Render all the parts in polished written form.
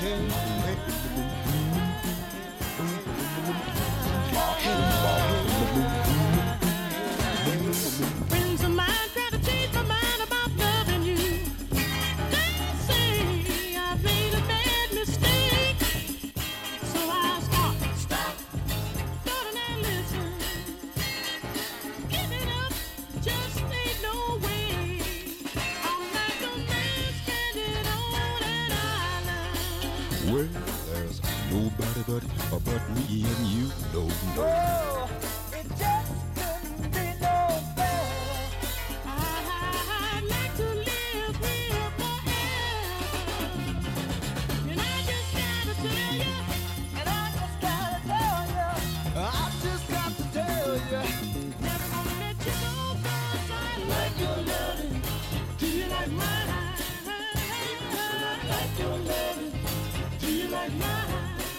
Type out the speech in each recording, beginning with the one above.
Friends of mine try to change my mind about loving you. They say I made a bad mistake, so I stop, and listen. Giving up just ain't no way. I'm like a man stranded on an island. Well, there's nobody but me and you. No, no. Oh, it just couldn't be no better. I'd like to live here forever. And I just gotta tell you, And I just gotta tell you, I just got to tell you, never gonna let you go, 'cause I like your loving. Do you like mine? I like your loving. Do you like mine?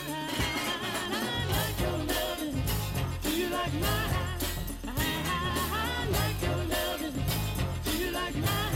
I like your loving. Do you like mine? I like your loving. Do you like mine?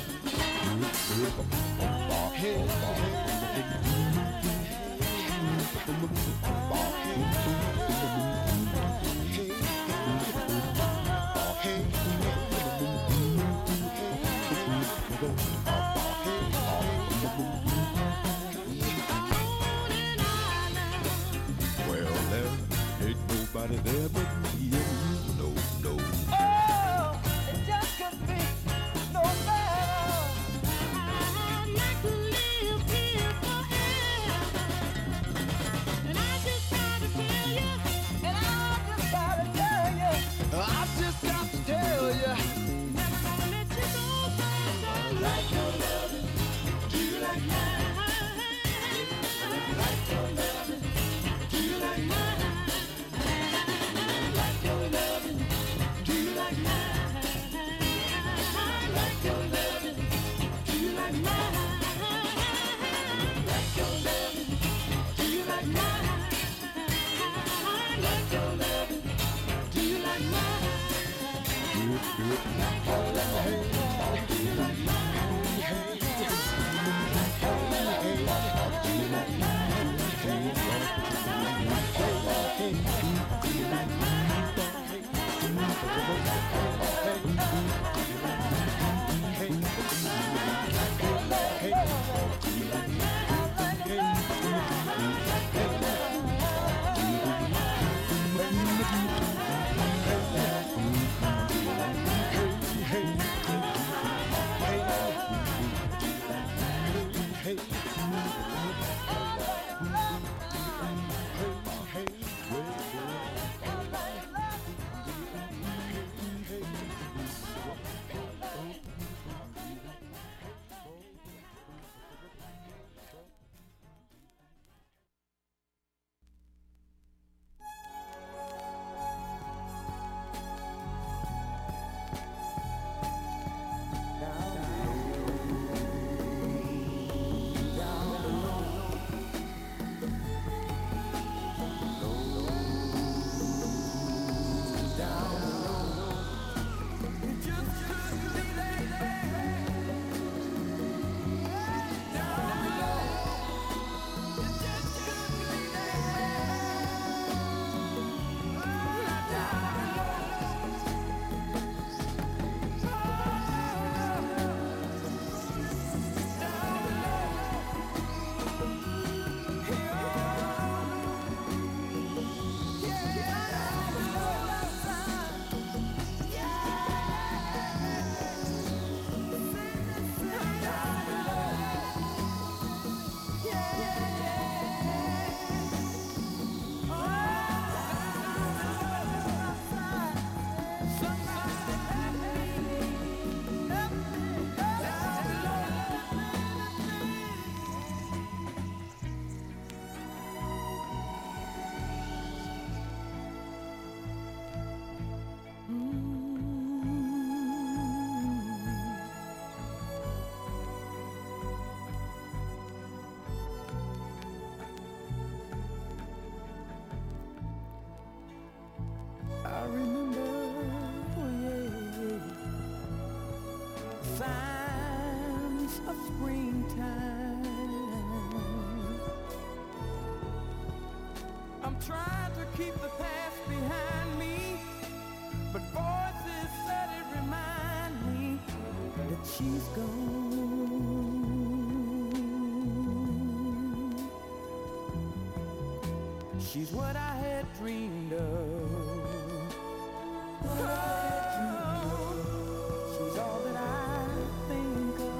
On an island. Well, there ain't nobody there but me and you. No, no. oh, it just couldn't be no better. I'd like to live here forever. And I just gotta tell you, And I just gotta tell you, I just got to tell you, never gonna let you go, 'cause I like your loving. Do you like mine? I like your loving. Do you like mine? I like your loving. Do you like mine? I like your loving. Do you like mine? I like your loving. Do you like mine? I like your loving. Do you like mine? I remember, signs of springtime. Trying to keep the past behind me, but voices said it remind me that she's gone. She's what I had dreamed of. She's all that I think of.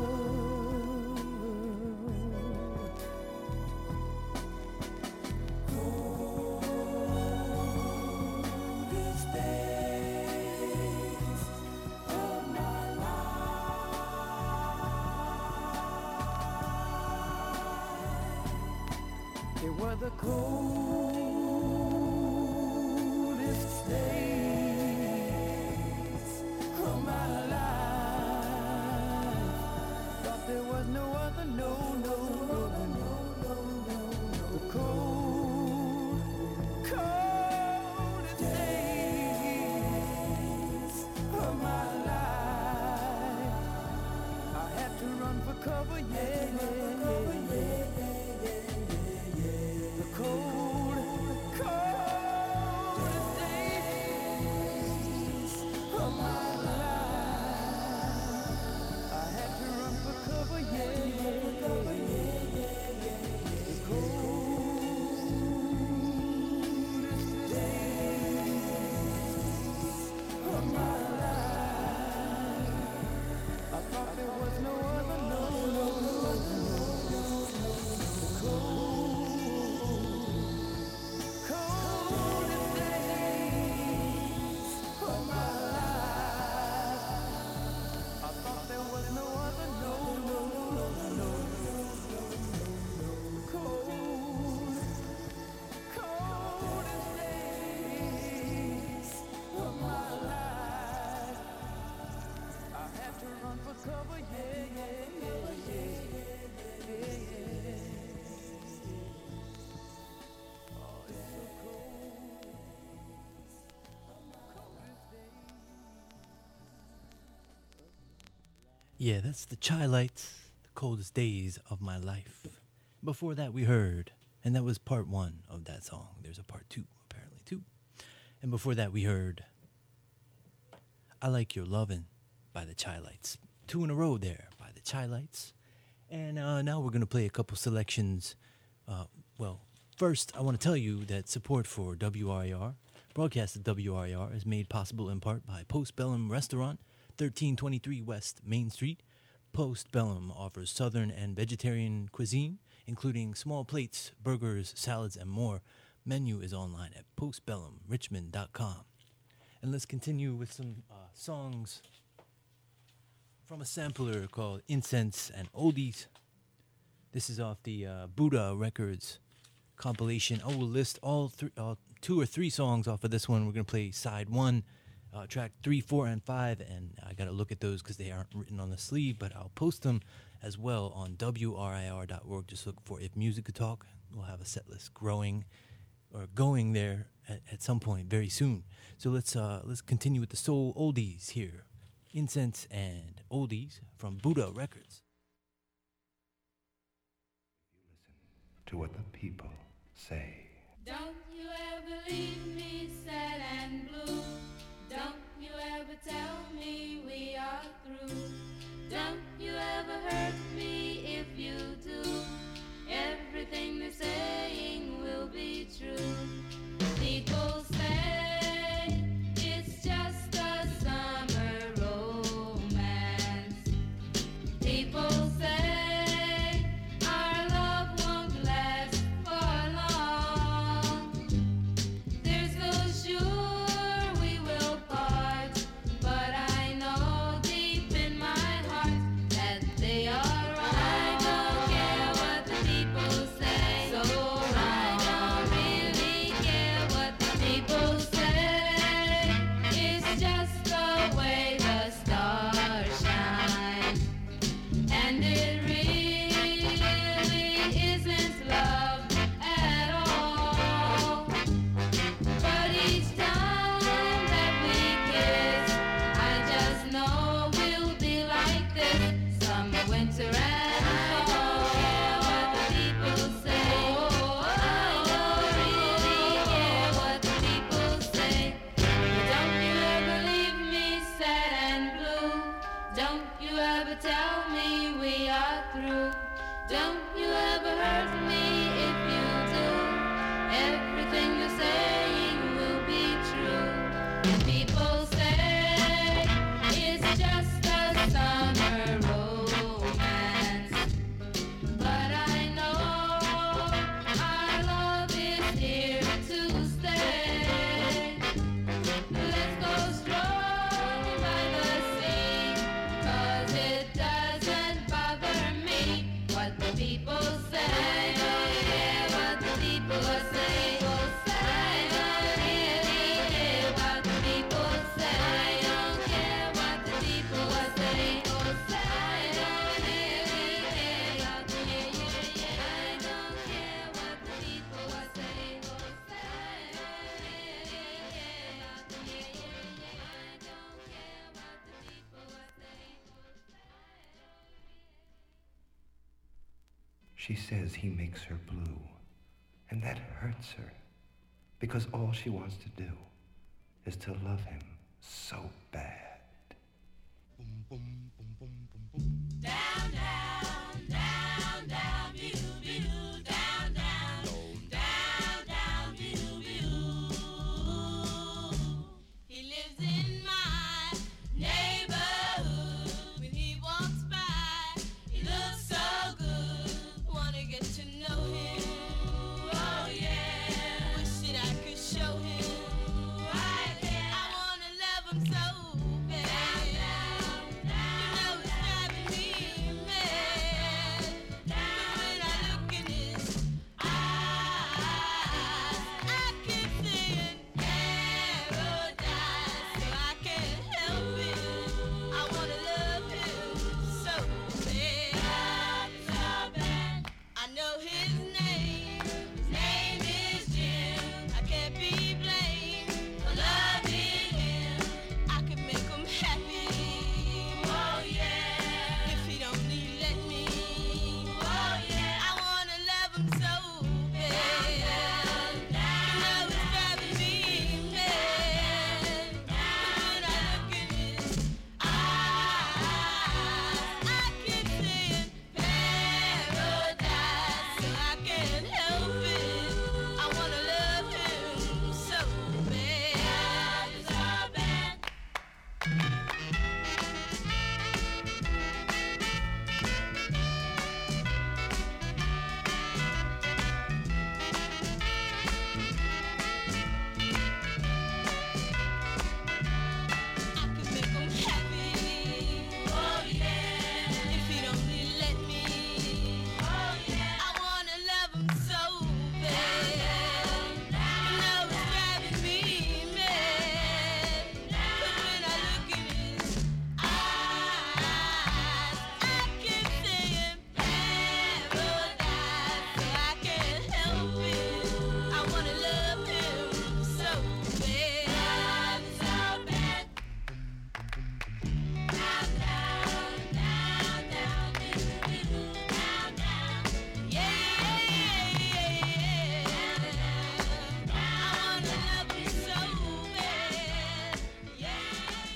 Coldest days of my life. They were the coldest days of my life. Thought there was no other, no. The coldest days of my life. I had to run for cover, yeah. The coldest days of my life. I had to run for cover, yeah. The coldest days of my life. I thought there was no other, no. The coldest days of my life. I thought there was no other, no. Coldest days of my life. I had to run for cover, yeah. Oh, it's so cold. Coldest days. Yeah, that's the Chai Lights, the coldest days of my life. Before that, we heard, and that was part one of that song. There's a part two, apparently, too. And before that, we heard I Like Your Lovin' by the Chai Lights. 2 in a row there by the Chai Lights. And now we're going to play a couple selections. Well, first, I want to tell you that support for WRIR, broadcast at WRIR, is made possible in part by Postbellum Restaurant, 1323 West Main Street. Postbellum offers southern and vegetarian cuisine, including small plates, burgers, salads, and more. Menu is online at postbellumrichmond.com. And let's continue with some songs from a sampler called Incense and Oldies. This is off the Buddha Records compilation. I will list all 2 or 3 songs off of this one. We're going to play side 1, track 3, 4, and 5, and I got to look at those because they aren't written on the sleeve, but I'll post them as well on WRIR.org. Just look for If Music Could Talk. We'll have a set list going there at some point very soon. So let's continue with the soul oldies here. Incense and Oldies from Buddha Records. To what the people say. Don't you ever leave me sad and blue. Don't you ever tell me we are through. Don't you ever hurt me. If you do, everything they're saying will be true. People say it's just a summer romance. People say our love won't last for long. There's She says he makes her blue, and that hurts her, because all she wants to do is to love him so bad. Down, down, down, down, view, view, down, down, down, down, view, view. He lives in my neighborhood. When he walks by, he looks so good. Wanna get to know him. Oh yeah. Wish that I could show him. Right there. I wanna love him so bad. You know it's driving me mad. But when I look in his eyes, I keep seeing paradise. So I can't help it. I wanna love him so bad. I know his name. His name is Jim. I can't be blamed for loving him. I can make him happy. Oh yeah. If he'd only let me. Oh yeah. I wanna love him so bad. You know it's driving me mad. But when I look in his eyes, I keep seeing paradise. So I can't help it. I wanna love him so bad. So bad. I could make him happy. Oh yeah. If he'd only let me. Oh yeah. I wanna love him so bad. You know it's driving me mad. But when I look in his eyes, I keep seeing paradise. So I can't help it. I wanna love him so bad. So bad. Down, down, down, down, down, down. Yeah. I wanna love him so bad. Yeah.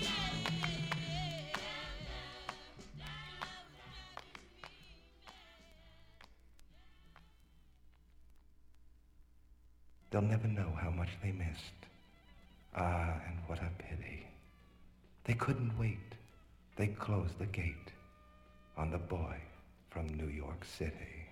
They'll never know how much they missed. Ah, and what a pity. They couldn't wait. They closed the gate on the boy from New York City.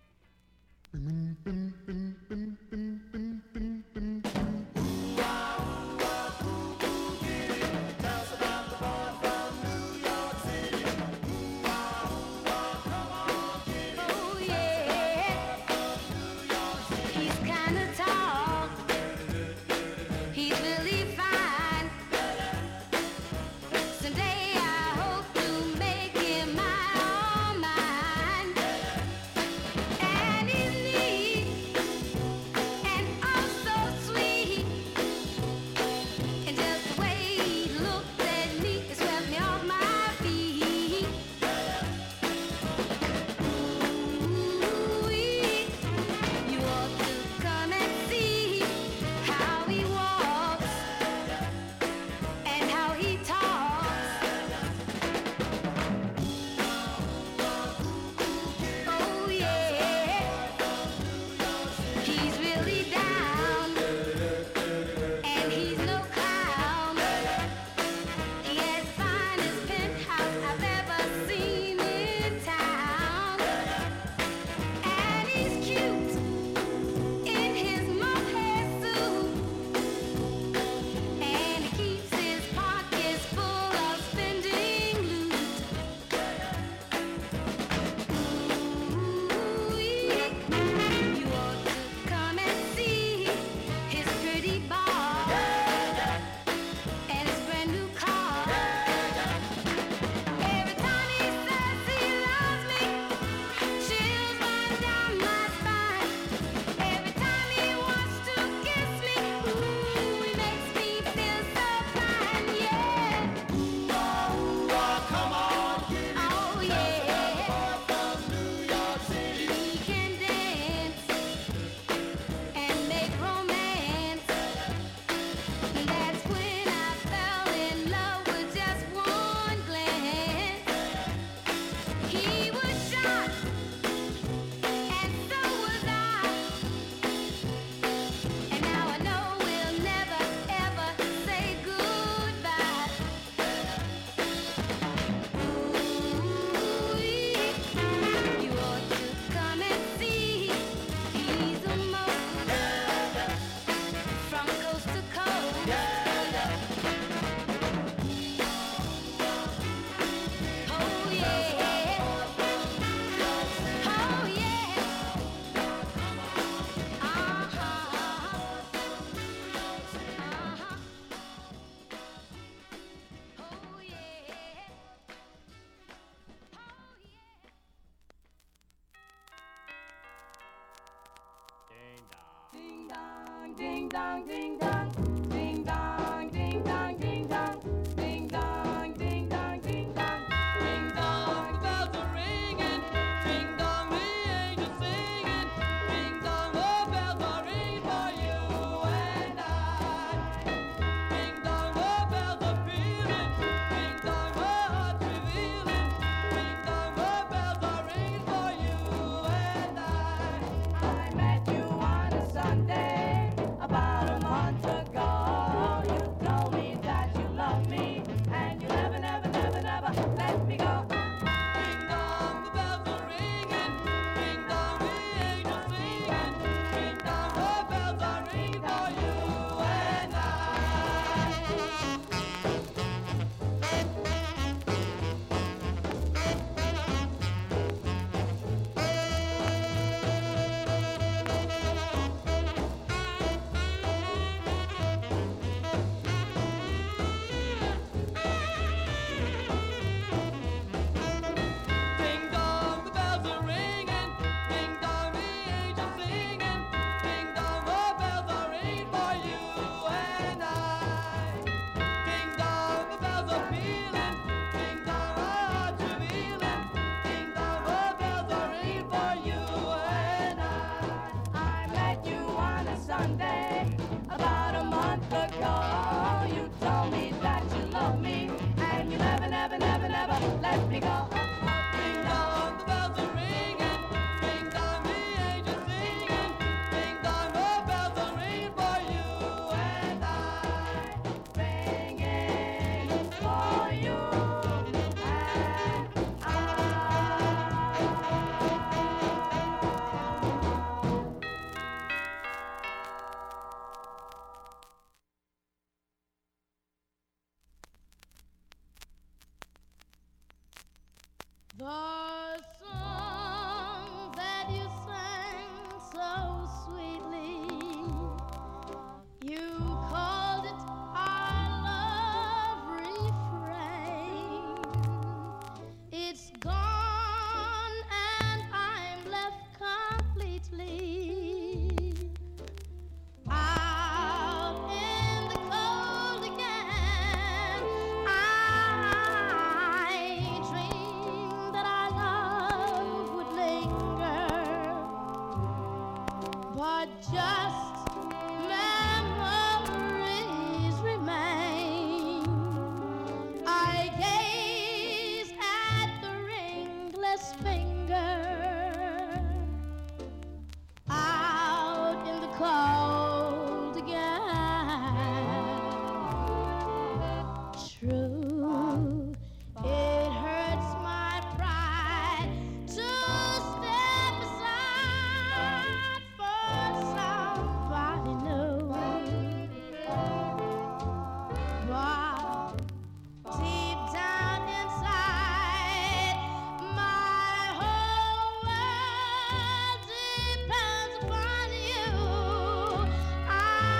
Oh yeah, he's kinda tall. He's really fine. Someday I hope to make him my all mine. And he's neat. Ding dong, ding dong, ding dong, ding dong, ding dong, ding dong, ding dong, ding dong, ding dong. The bells are ringing, ding dong, the angels singing, ding dong. The bells are ringing for you and I. Ding dong, the bells are pealing, ding dong, the hearts revealing, ding dong. The bells are ringing for you and I met you on a Sunday about a month ago. You told me that you love me and you never, never, never, never let me go. Ding dong, the bells are ringing. Ding dong, the angels singing. Ding dong, the bells are ringing for you and I. Ding dong, the bells are ringing. Ding dong, the angels singing. Ding dong, the bells are ringing for you and I. Ding dong, the bells are pealing. Ding dong, our hearts revealing. Ding dong, the bells are ringing for you and I met you on a Sunday about a month ago. You told me that you love me and you never, never, never, never let me go. Ding dong, the bells are ringing. Ding dong, the angels singing. Ding dong, the bells are ringing for you and I. Ringing for you and The song that you sang so sweetly, you called it our love refrain. It's gone and I'm left completely out in the cold again. I dreamed that our love would linger, but just memories remain. I gaze at the ringless finger out in the cold again. True, it hurts my pride to step aside for somebody new. But deep down inside, my whole world depends upon you. I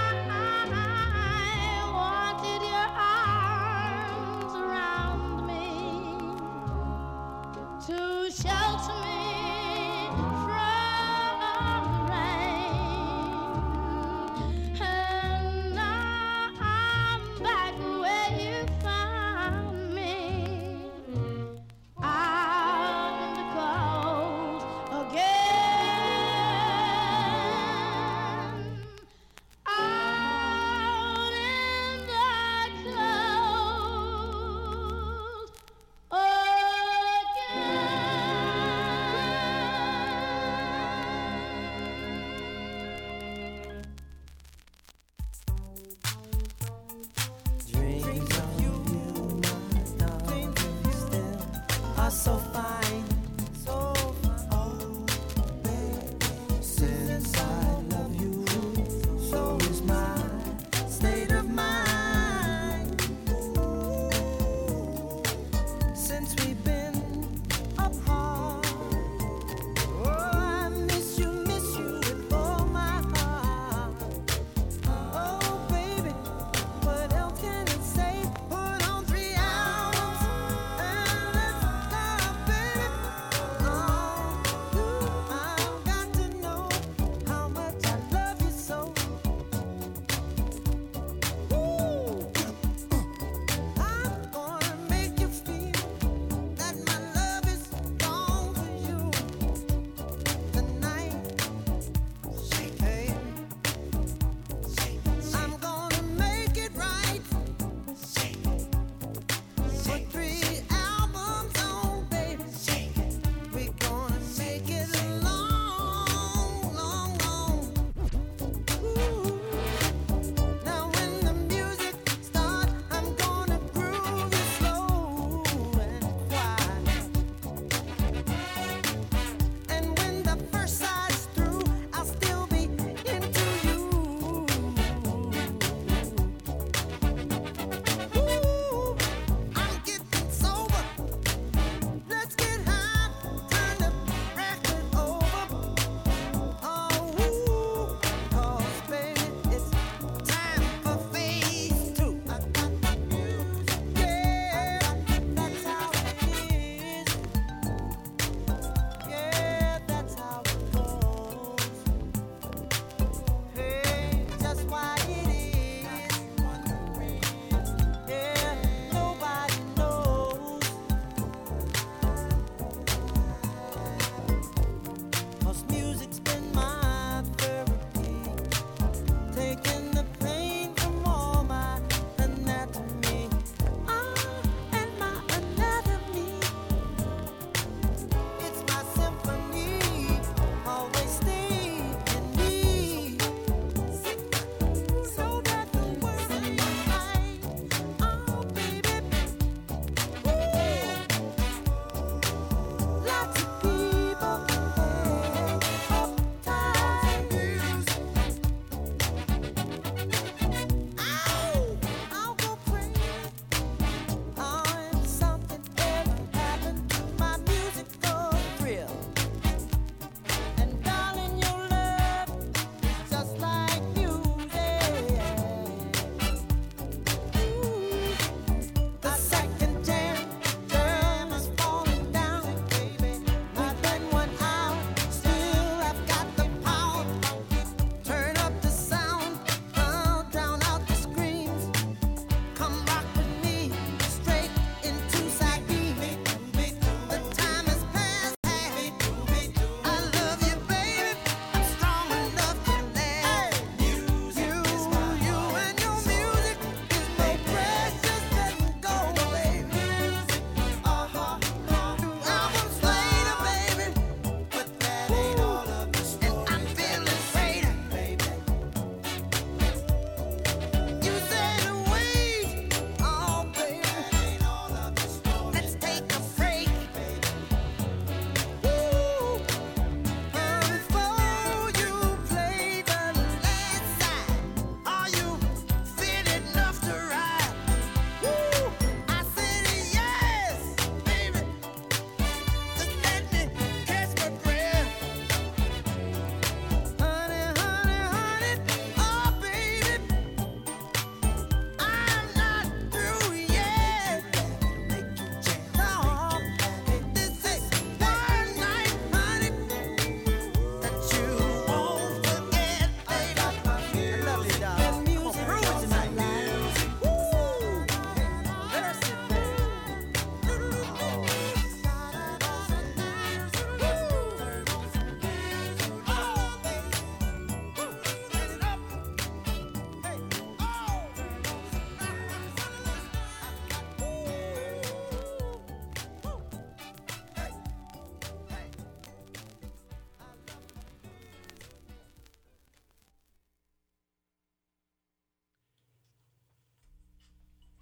wanted your arms around me to shelter me from the rain. And now I'm back where you found me, out in the cold again. Out in the cold again.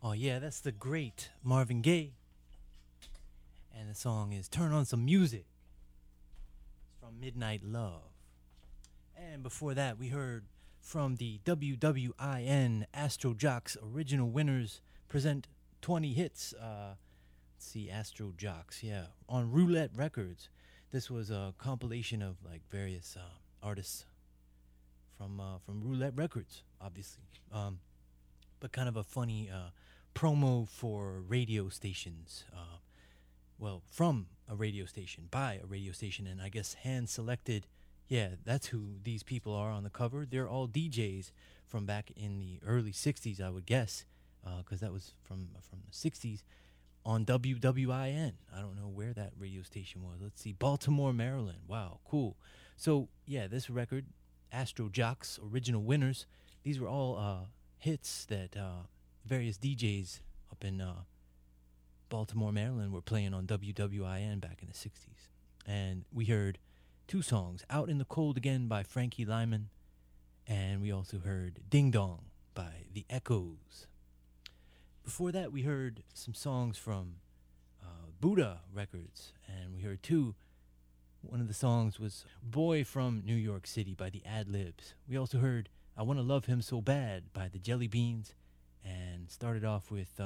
Oh, yeah, that's the great Marvin Gaye. And the song is Turn on Some Music. It's from Midnight Love. And before that, we heard from the WWIN Astro Jocks original winners present 20 hits. Let's see, Astro Jocks, yeah, on Roulette Records. This was a compilation of like various artists from Roulette Records, obviously. But kind of a funny promo for radio stations. Well, from a radio station, by a radio station, and I guess hand-selected. Yeah, that's who these people are on the cover. They're all DJs from back in the early 60s, I would guess, because that was from the 60s on WWIN. I don't know where that radio station was. Let's see, Baltimore, Maryland. Wow, cool. So, yeah, this record, Astro Jocks, original winners, these were all hits that various DJs up in Baltimore, Maryland were playing on WWIN back in the 60s. And we heard two songs, Out in the Cold Again by Frankie Lyman, and we also heard Ding Dong by The Echoes. Before that, we heard some songs from Buddha Records, and we heard two. One of the songs was Boy from New York City by the Ad-Libs. We also heard I Want to Love Him So Bad by the Jelly Beans, and started off with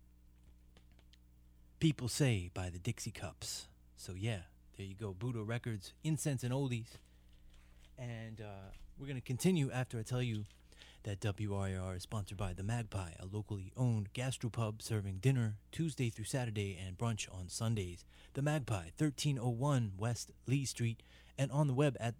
People Say by the Dixie Cups. So yeah, there you go, Buddha Records, Incense and Oldies. And we're going to continue after I tell you that WRIR is sponsored by The Magpie, a locally owned gastropub serving dinner Tuesday through Saturday and brunch on Sundays. The Magpie, 1301 West Lee Street, and on the web at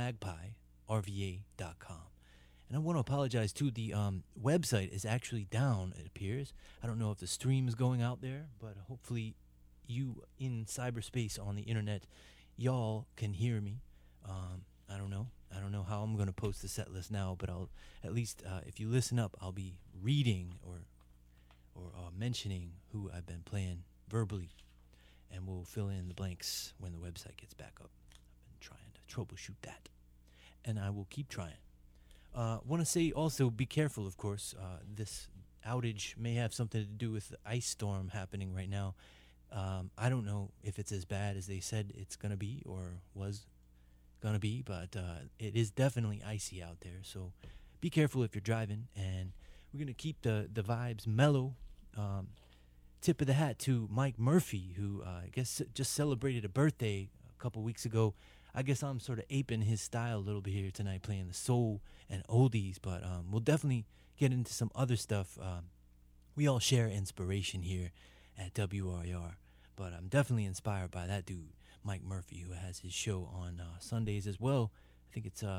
themagpierva.com. And I want to apologize too, the website is actually down, it appears. I don't know if the stream is going out there, but hopefully you in cyberspace on the internet, y'all can hear me. I don't know how I'm going to post the set list now, but I'll at least, if you listen up, I'll be reading or mentioning who I've been playing verbally, and we'll fill in the blanks when the website gets back up. I've been trying to troubleshoot that, and I will keep trying. Want to say also, be careful, of course. This outage may have something to do with the ice storm happening right now. I don't know if it's as bad as they said it's going to be or was going to be, but it is definitely icy out there. So be careful if you're driving, and we're going to keep the vibes mellow. Tip of the hat to Mike Murphy, who I guess just celebrated a birthday a couple weeks ago. I guess I'm sort of aping his style a little bit here tonight, playing the soul and oldies, but we'll definitely get into some other stuff. We all share inspiration here at WRIR, but I'm definitely inspired by that dude, Mike Murphy, who has his show on Sundays as well. I think it's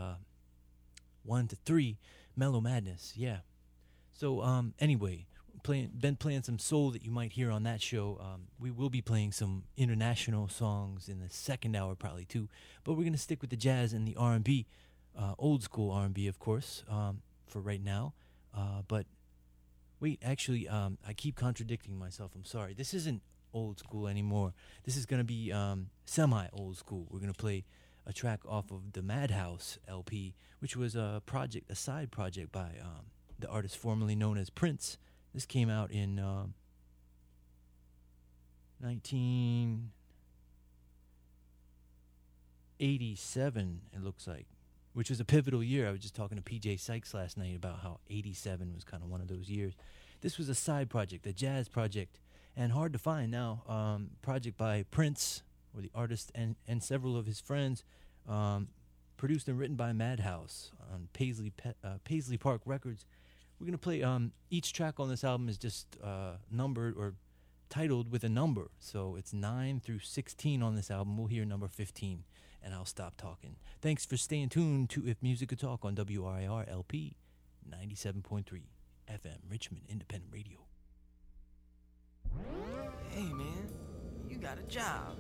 1 to 3, Mellow Madness, yeah. So anyway, been playing some soul that you might hear on that show. We will be playing some international songs in the second hour probably too, but we're going to stick with the jazz and the R&B, old school R&B of course, for right now. But wait, actually, I keep contradicting myself. I'm sorry. This isn't old school anymore. This is going to be semi-old school. We're going to play a track off of the Madhouse LP, which was a side project by the artist formerly known as Prince. This came out in 1987, it looks like, which was a pivotal year. I was just talking to PJ Sykes last night about how 87 was kind of one of those years. This was a side project, a jazz project, and hard to find now. Project by Prince, or the artist, and several of his friends, produced and written by Madhouse on Paisley Park Records. We're going to play, each track on this album is just numbered or titled with a number. So it's 9 through 16 on this album. We'll hear number 15, and I'll stop talking. Thanks for staying tuned to If Music Could Talk on WRIR LP 97.3 FM, Richmond Independent Radio. Hey, man, you got a job.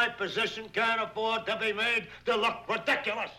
position can't afford to be made to look ridiculous.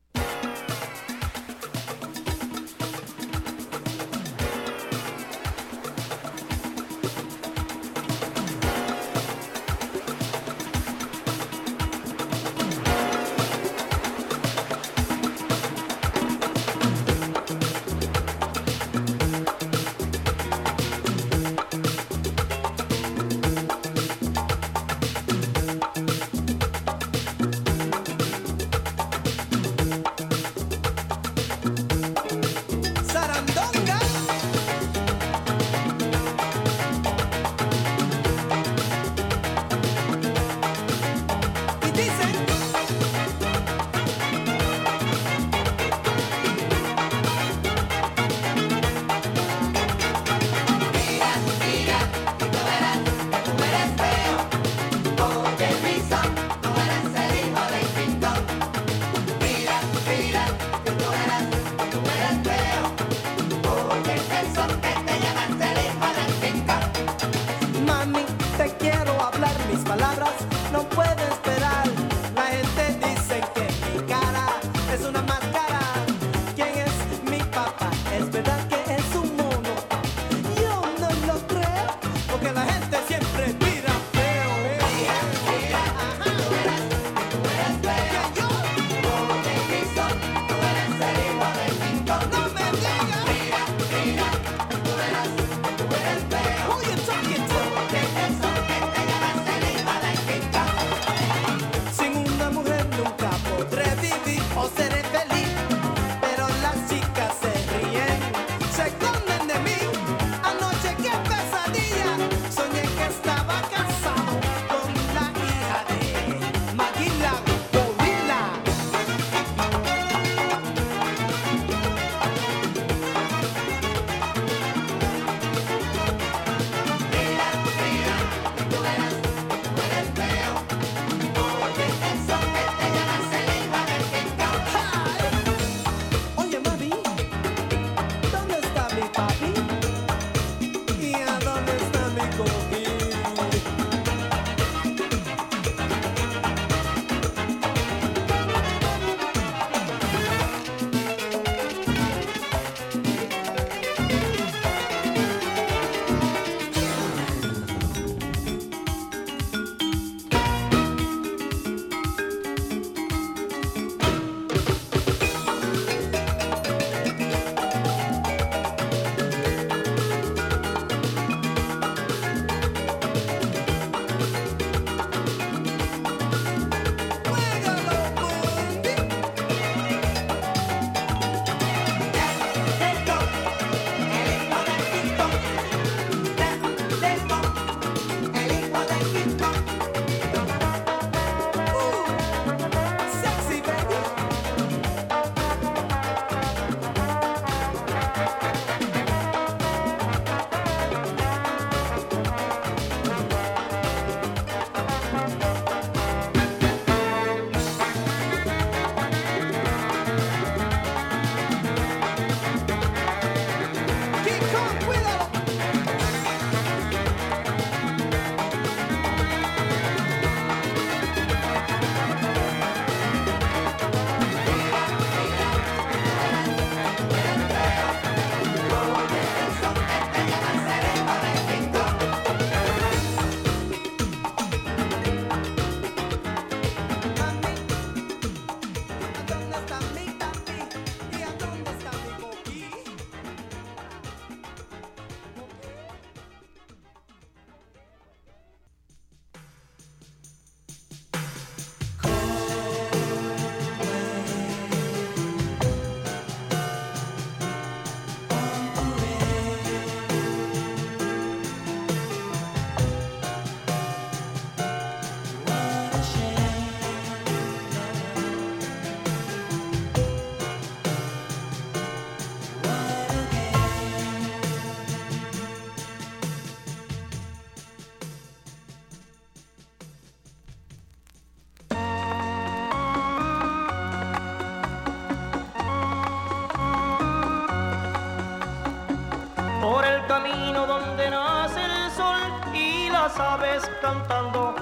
por el camino donde nace el sol y las aves cantando una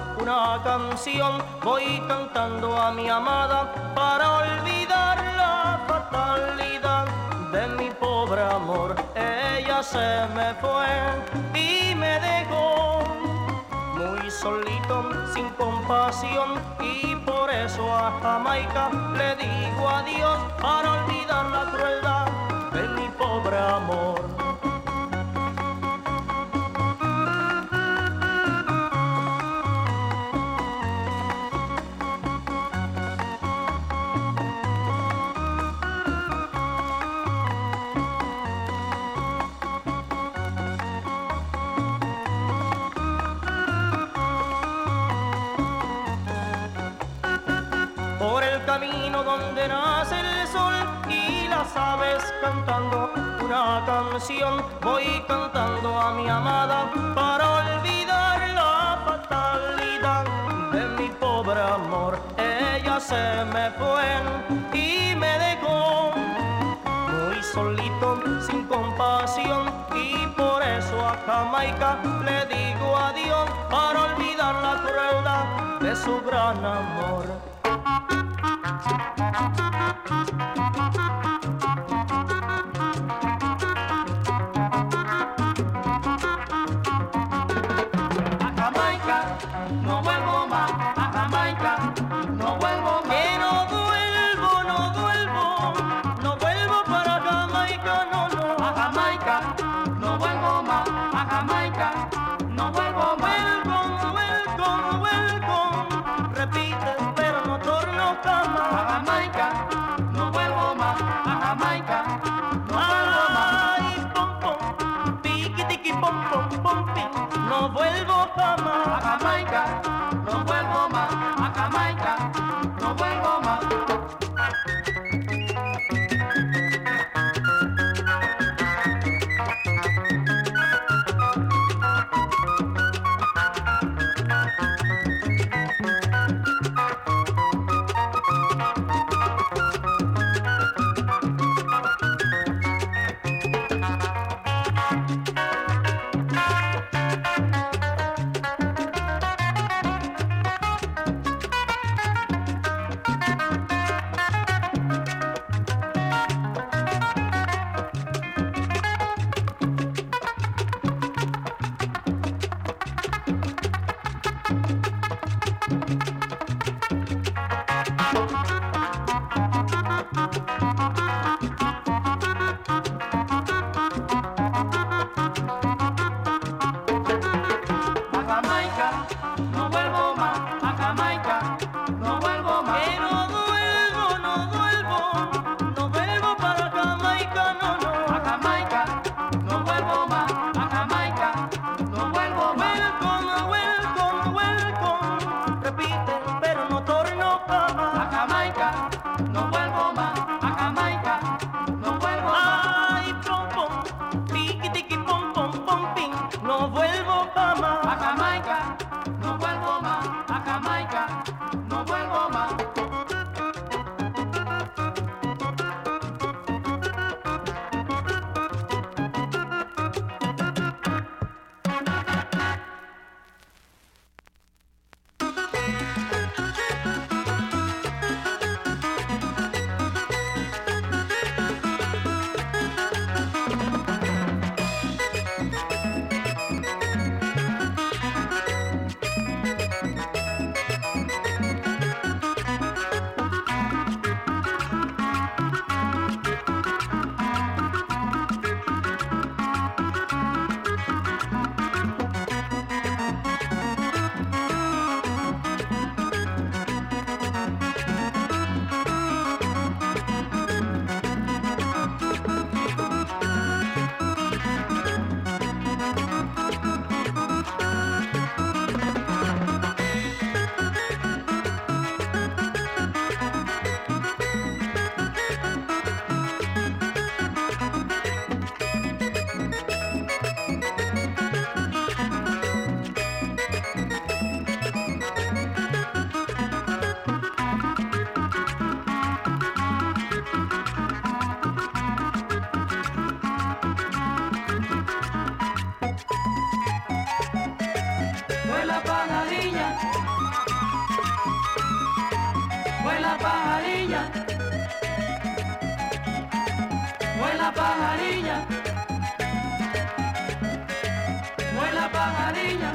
una canción, voy cantando a mi amada para olvidar la fatalidad de mi pobre amor. Ella se me fue y me dejó muy solito, sin compasión, y por eso a Jamaica le digo adiós para olvidar la crueldad de mi pobre amor. Camino donde nace el sol y las aves cantando una canción, voy cantando a mi amada para olvidar la fatalidad de mi pobre amor. Ella se me fue y me dejó muy solito, sin compasión, y por eso a Jamaica le digo adiós para olvidar la crueldad de su gran amor. No vuelvo más, a Jamaica, no vuelvo más. Que no vuelvo, no vuelvo, no vuelvo para Jamaica, no, no. A Jamaica, no vuelvo más, a Jamaica, no vuelvo más. Welcome, welcome, welcome, repite, pero no torno jamás. A Jamaica, no vuelvo más, a Jamaica, no vuelvo más. Ay, pom, pom, piqui, tiqui, pom, pom, pom, pim, no vuelvo jamás. A Jamaica, no vuelvo más, a Jamaica, no vuelvo más. vuela pajarilla, vuela pajarilla, vuela pajarilla.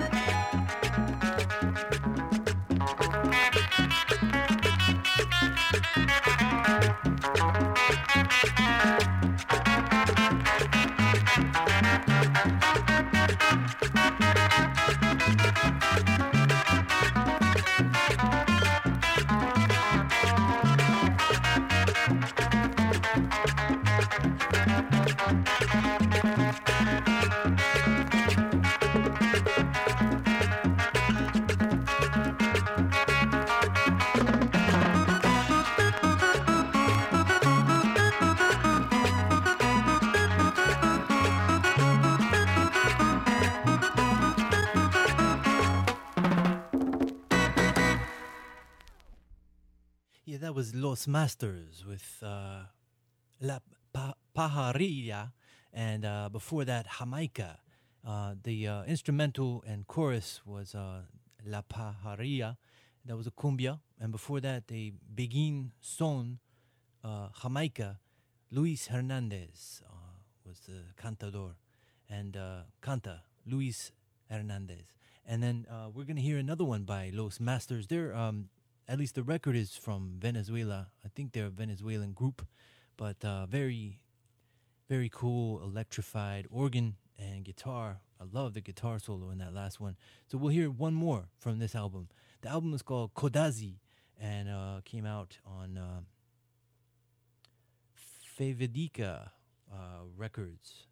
Yeah, that was Los Masters with La Pajarilla, and before that, Jamaica. The instrumental and chorus was La Pajarilla. That was a cumbia. And before that, the Begin Son, Jamaica. Luis Hernandez was the cantador. And canta, Luis Hernandez. And then we're going to hear another one by Los Masters. They're, at least the record is from Venezuela. I think they're a Venezuelan group. But very, very cool, electrified organ and guitar. I love the guitar solo in that last one. So we'll hear one more from this album. The album is called Kodazi and came out on Fevedica Records.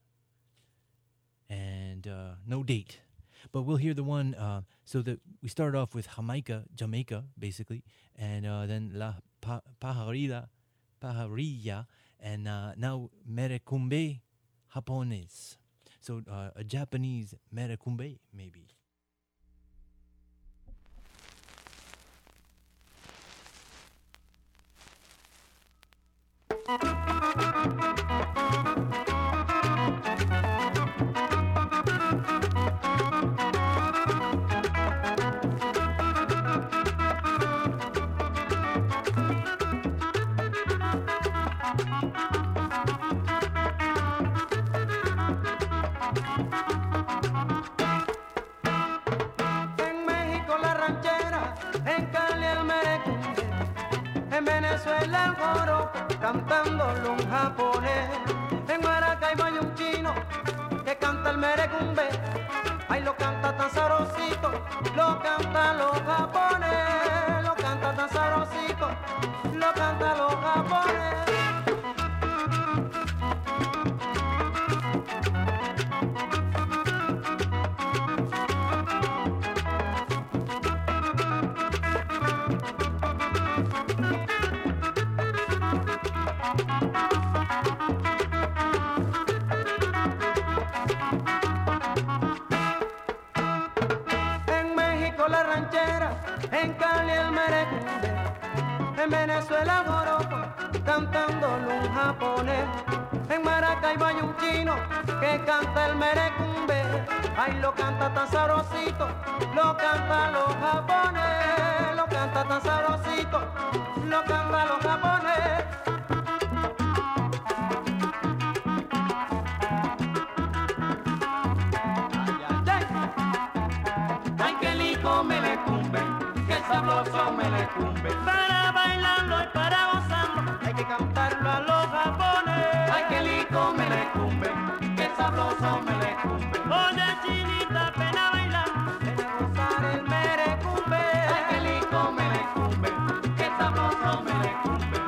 And no date. But we'll hear the one, so that we started off with Jamaica, basically. And then La Pajarilla, and now Merecumbe Japonés. So a Japanese Merecumbe, maybe. En México la ranchera, en Cali el merecumbe, en Venezuela el joropo, cantándolo un japonés. En Maracaibo hay un chino que canta el merecumbe, ay lo canta tan sabrosito, lo canta los japoneses, lo canta tan sabrosito, lo canta los japoneses. En México la ranchera, en Cali el merecumbe, en Venezuela el joropo, cantándolo un japonés. En Maracaibo hay un chino que canta el merecumbe, ay lo canta tan sabrosito, lo canta los japoneses, lo canta tan sabrosito, lo canta los japoneses. Ay, que lico me le cumbe, que sabroso me le cumbe. Para bailarlo y para gozarlo, hay que cantarlo a los japoneses. Ay, que lico me le cumbe, que sabroso me le cumbe. Oye, chinita, pena bailar, pena gozar el merecumbe. Ay, que lico me le cumbe, que sabroso me le cumbe.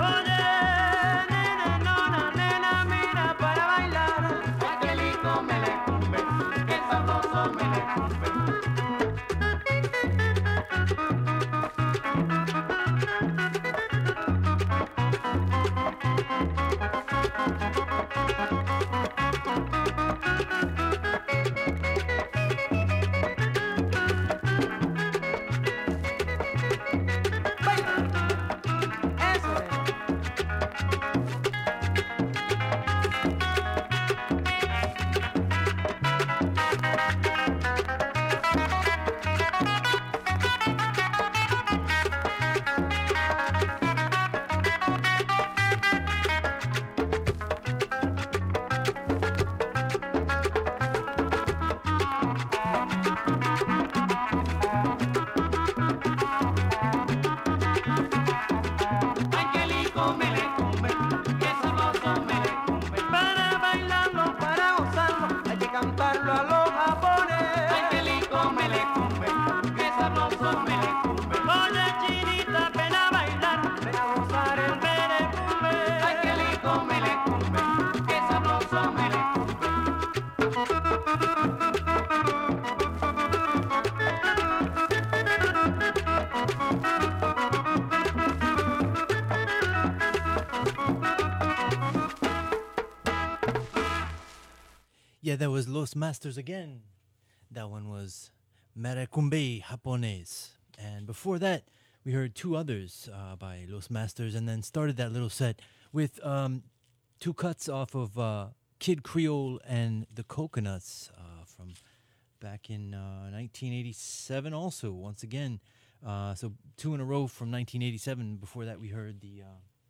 Yeah, that was Los Masters again. That one was Merecumbe Japonés. And before that, we heard two others by Los Masters, and then started that little set with two cuts off of Kid Creole and the Coconuts from back in 1987 also, once again. So two in a row from 1987. Before that, we heard the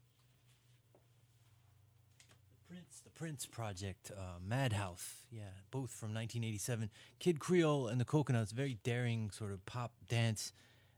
Prince Project, Madhouse, yeah, both from 1987. Kid Creole and the Coconuts, very daring sort of pop dance,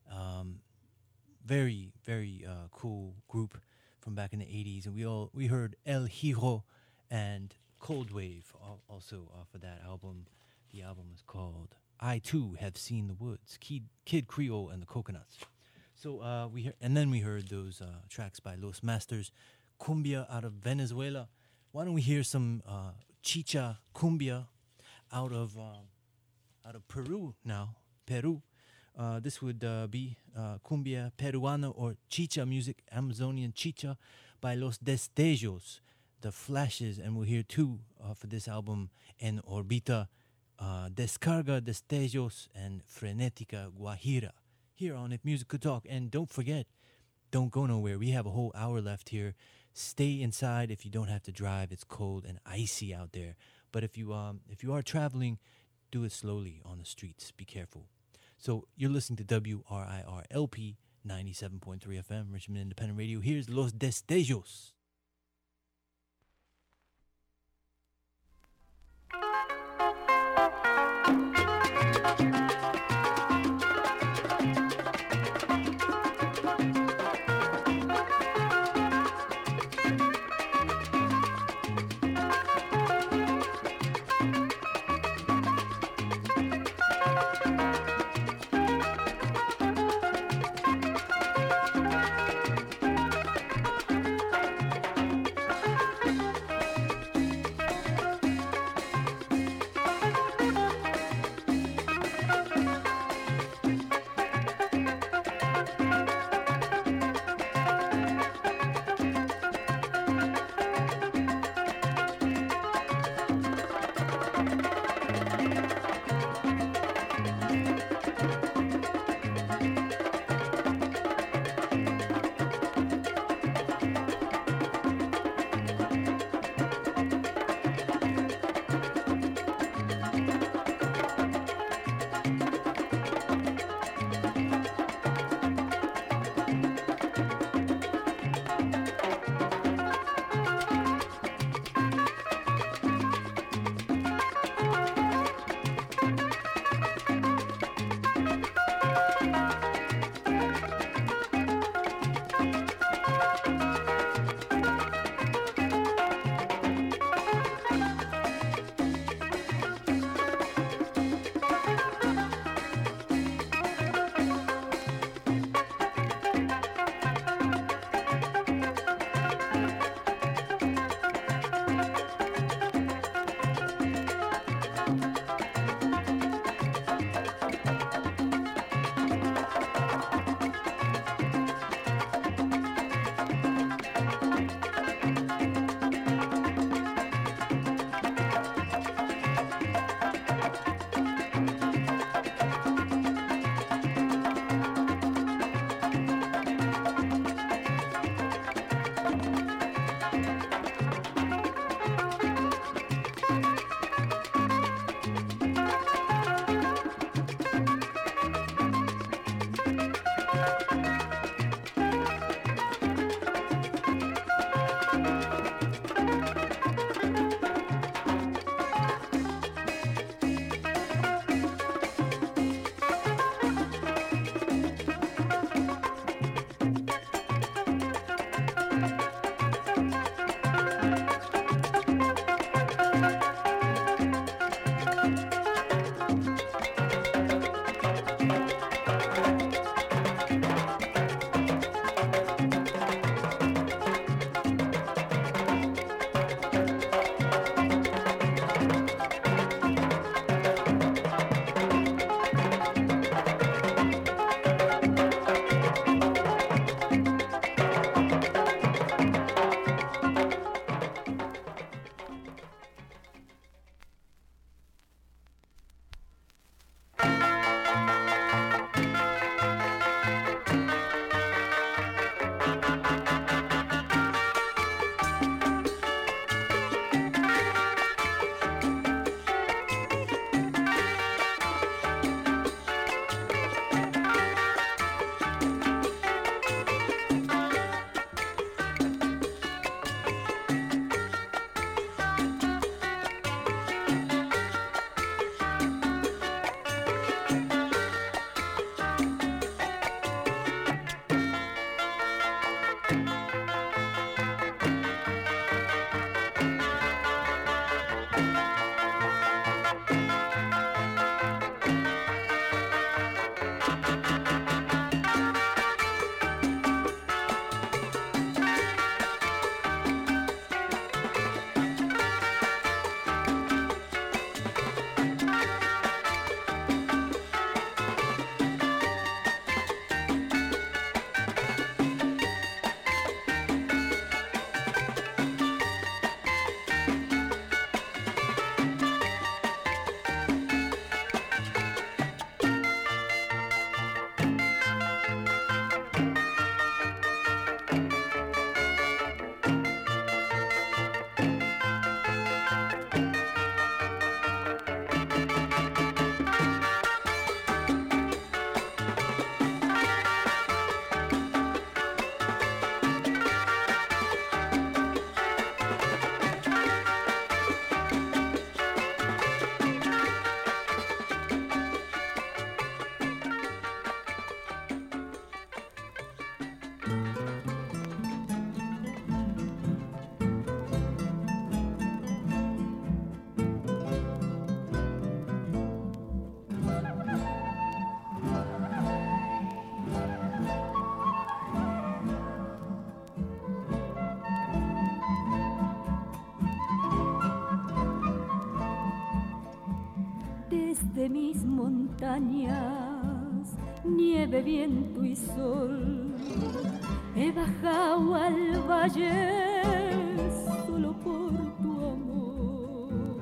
very, very cool group from back in the 80s. And we heard El Hijo and Cold Wave also off of that album. The album is called I Too Have Seen the Woods, Kid Creole and the Coconuts. So then we heard those tracks by Los Masters, Cumbia out of Venezuela. Why don't we hear some chicha cumbia out of Peru now? Peru. This would be cumbia peruana or chicha music, Amazonian chicha by Los Destellos, the Flashes, and we'll hear two for this album, En Orbita, Descarga Destellos and Frenética Guajira. Here on If Music Could Talk, and don't forget, don't go nowhere. We have a whole hour left here. Stay inside if you don't have to drive. It's cold and icy out there. But if you are traveling, do it slowly on the streets. Be careful. So you're listening to WRIR-LP 97.3 FM, Richmond Independent Radio. Here's Los Destellos. de mis montañas, nieve, viento y sol. He bajado al valle solo por tu amor.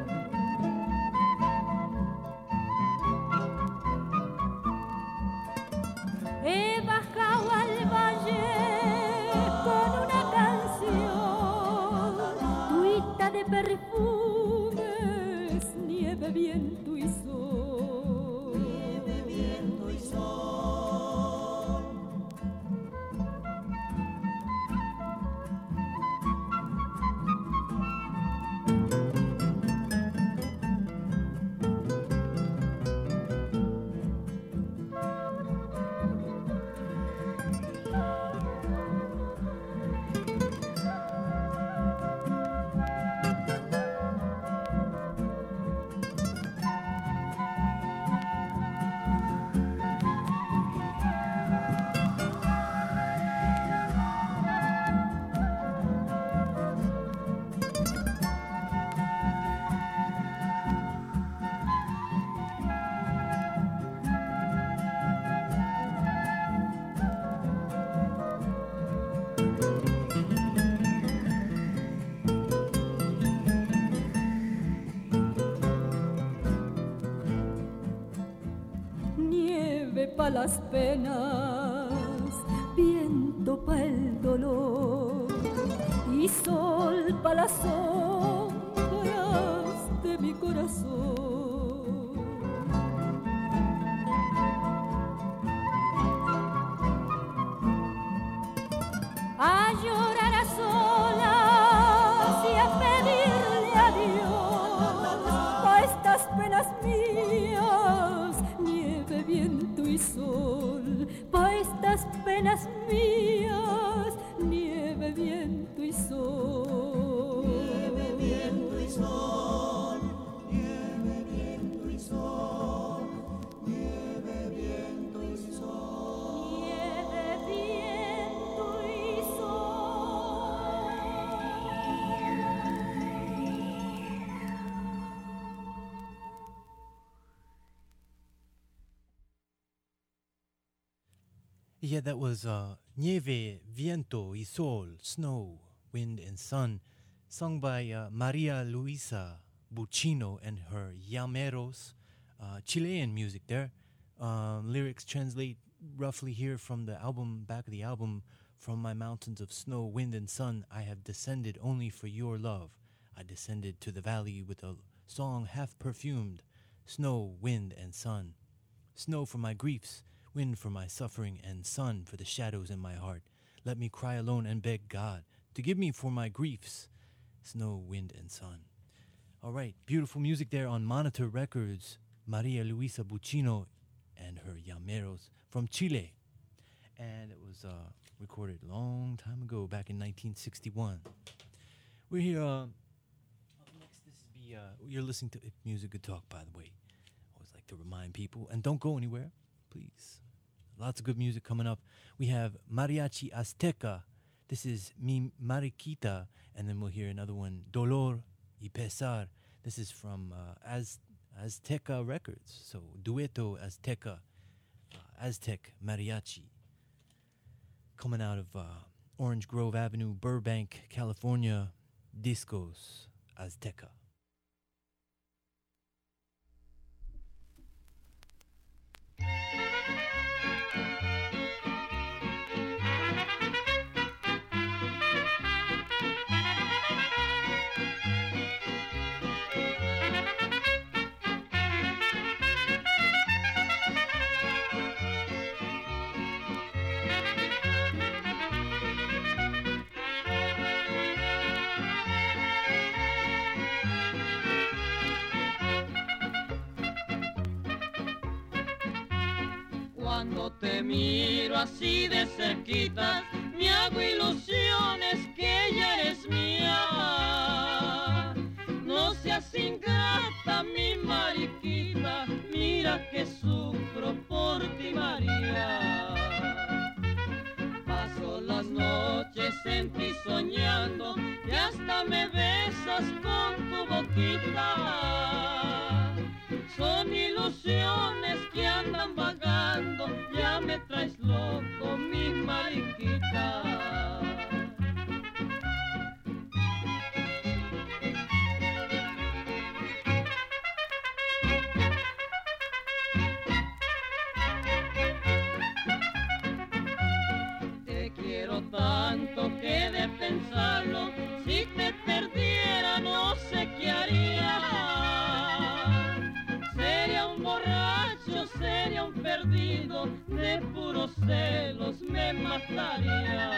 He bajado al valle con una canción, tuita de perfumes, nieve, viento y sol. Nieve, viento y sol. Pa' las penas, viento pa' el dolor y sol pa' las sombras de mi corazón. A llorar a solas y a pedirle adiós a estas penas mías, nieve, viento y sol, pa' estas penas mías, nieve, viento y sol. Nieve, viento y sol, nieve, viento y sol, nieve, viento y sol, nieve, viento y sol. Yeah, that was Nieve, Viento y Sol, Snow, Wind and Sun, sung by Maria Luisa Buccino and her Llameros, Chilean music there. Lyrics translate roughly here from the album, back of the album, from my mountains of snow, wind and sun, I have descended only for your love. I descended to the valley with a song half perfumed, snow, wind and sun. Snow for my griefs, wind for my suffering, and sun for the shadows in my heart. Let me cry alone and beg God to give me for my griefs snow, wind, and sun. All right, beautiful music there on Monitor Records, Maria Luisa Buccino and her Llameros from Chile. And it was recorded a long time ago, back in 1961. We're here, up next, this is you're listening to Music Good Talk, by the way. I always like to remind people, and don't go anywhere, please. Lots of good music coming up. We have Mariachi Azteca. This is Mi Mariquita. And then we'll hear another one, Dolor y Pesar. This is from Azteca Records. So, Dueto Azteca, Aztec Mariachi. Coming out of Orange Grove Avenue, Burbank, California, Discos Azteca. Cuando te miro así de cerquita, me hago ilusiones que ya eres mía. No seas ingrata, mi mariquita, mira que sufro por ti, María. Paso las noches en ti soñando, y hasta me besas con tu boquita. Son ilusiones bastaría.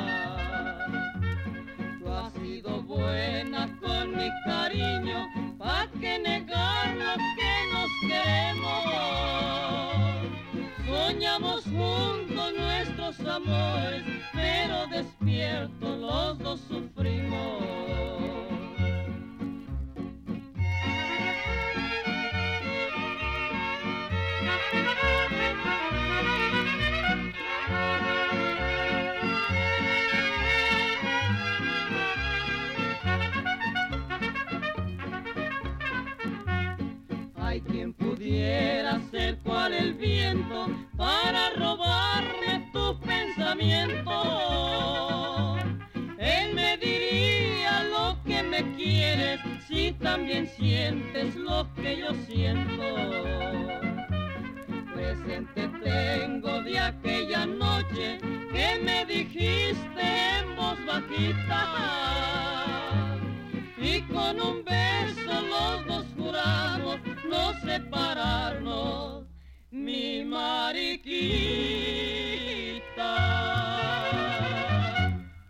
Tú has sido buena con mi cariño, pa' que negar lo que nos queremos. Soñamos juntos nuestros amores, pero despiertos los dos sufrimos. Hay quien pudiera ser cual el viento para robarme tus pensamientos. Él me diría lo que me quieres si también sientes lo que yo siento. Presente tengo de aquella noche que me dijiste en voz bajita, y con un beso los dos juramos no separarnos, mi mariquita.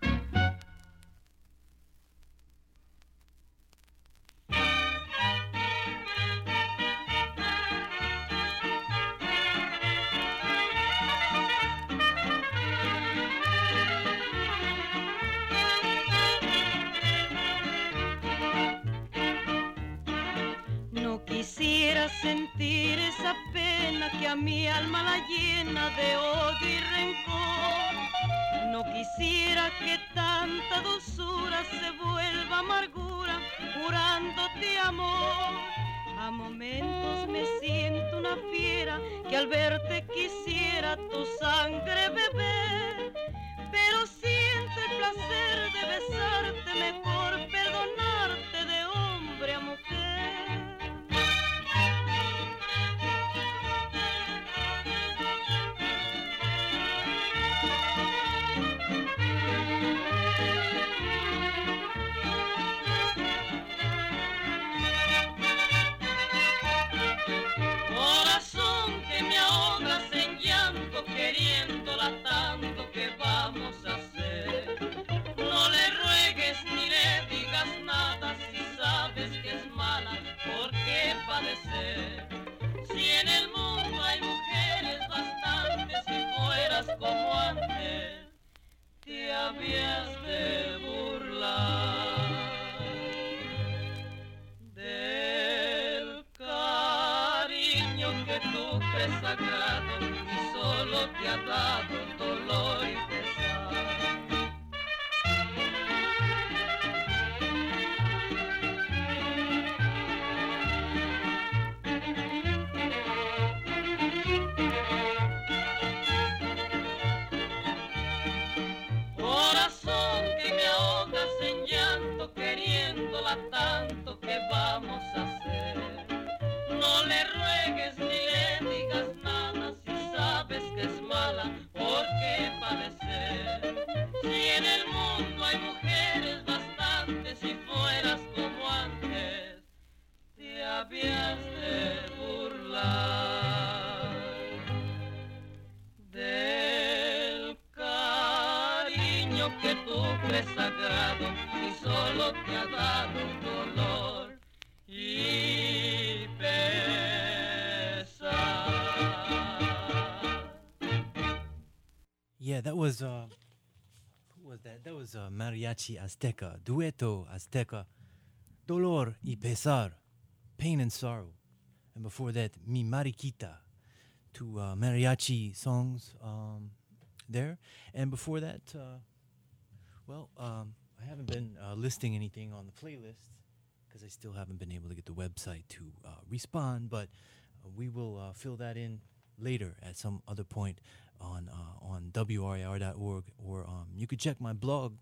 Quisiera sentir esa pena que a mi alma la llena de odio y rencor. No quisiera que tanta dulzura se vuelva amargura, jurándote amor. A momentos me siento una fiera que al verte quisiera tu sangre beber, pero siento el placer de besarte, mejor perdonarte de hombre a mujer. Corazón que me ahogas en llanto, queriéndola tanto, ¿qué vamos a hacer? No le ruegues ni le digas nada, si sabes que es mala, ¿por qué padecer? Si en el mundo hay mujeres bastantes, si fueras como antes, te habías de burlar del cariño que tú crees sagrado y solo te ha dado dolor y pesar. Corazón que me ahogas en llanto, queriéndola tanto, ¿qué vamos a hacer? No le ruegues ni le digas nada, si sabes que es mala, ¿por qué padecer? Si en el mundo hay mujeres bastantes, si fueras como antes, te habías de burlar del cariño que tú crees sagrado y solo te ha dado dolor y pesar. Yeah, that was who was that? That was Mariachi Azteca, Dueto Azteca, Dolor y Pesar, Pain and Sorrow. And before that, Mi Mariquita, two mariachi songs there. And before that, I haven't been listing anything on the playlist because I still haven't been able to get the website to respond, but we will fill that in later at some other point on WRIR.org, or you could check my blog,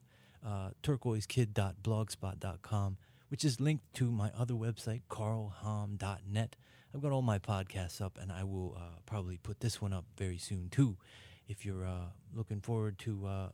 turquoisekid.blogspot.com, which is linked to my other website, carlham.net. I've got all my podcasts up, and I will probably put this one up very soon, too. If you're looking forward to a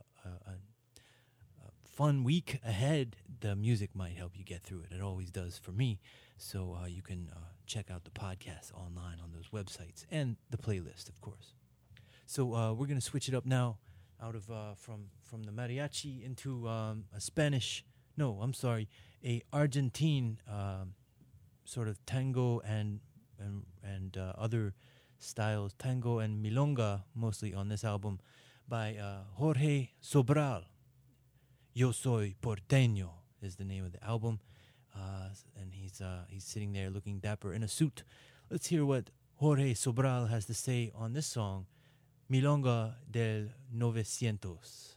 fun week ahead, the music might help you get through it. It always does for me. So you can check out the podcast online on those websites and the playlist, of course. So we're going to switch it up now. out of from the mariachi into a Spanish. No, I'm sorry, a Argentine sort of tango and other styles, tango and milonga mostly on this album by Jorge Sobral. Yo Soy Porteño is the name of the album, and he's sitting there looking dapper in a suit. Let's hear what Jorge Sobral has to say on this song, Milonga del 900.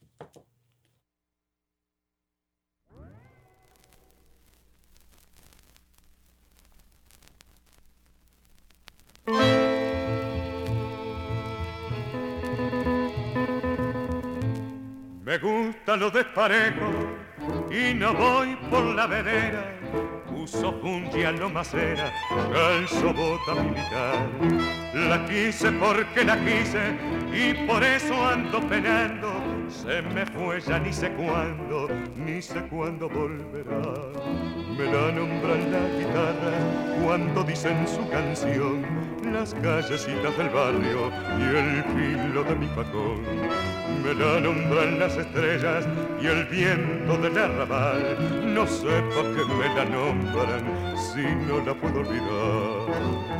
Me gusta lo desparejo y no voy por la vereda. Uso fungia no macera, calzo bota militar. La quise porque la quise y por eso ando penando. Se me fue ya ni sé cuándo volverá. Me la nombra en la guitarra cuando dicen su canción las callecitas del barrio y el filo de mi facón. Me la nombran las estrellas y el viento del arrabal. No sé por qué me la nombran si no la puedo olvidar.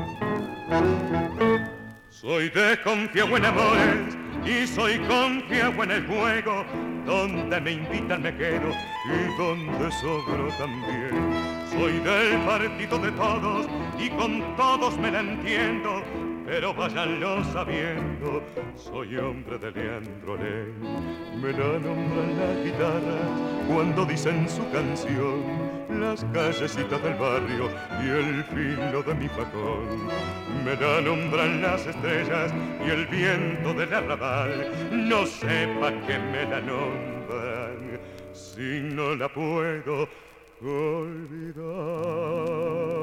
Soy desconfiado en amores y soy confiado en el juego. Donde me invitan me quedo y donde sobro también. Soy del partido de todos y con todos me la entiendo, pero váyanlo sabiendo, soy hombre de Leandro Ley. Me la nombran la guitarra cuando dicen su canción, las callecitas del barrio y el filo de mi facón. Me la nombran las estrellas y el viento del arrabal. No sepa que me la nombran si no la puedo olvidar.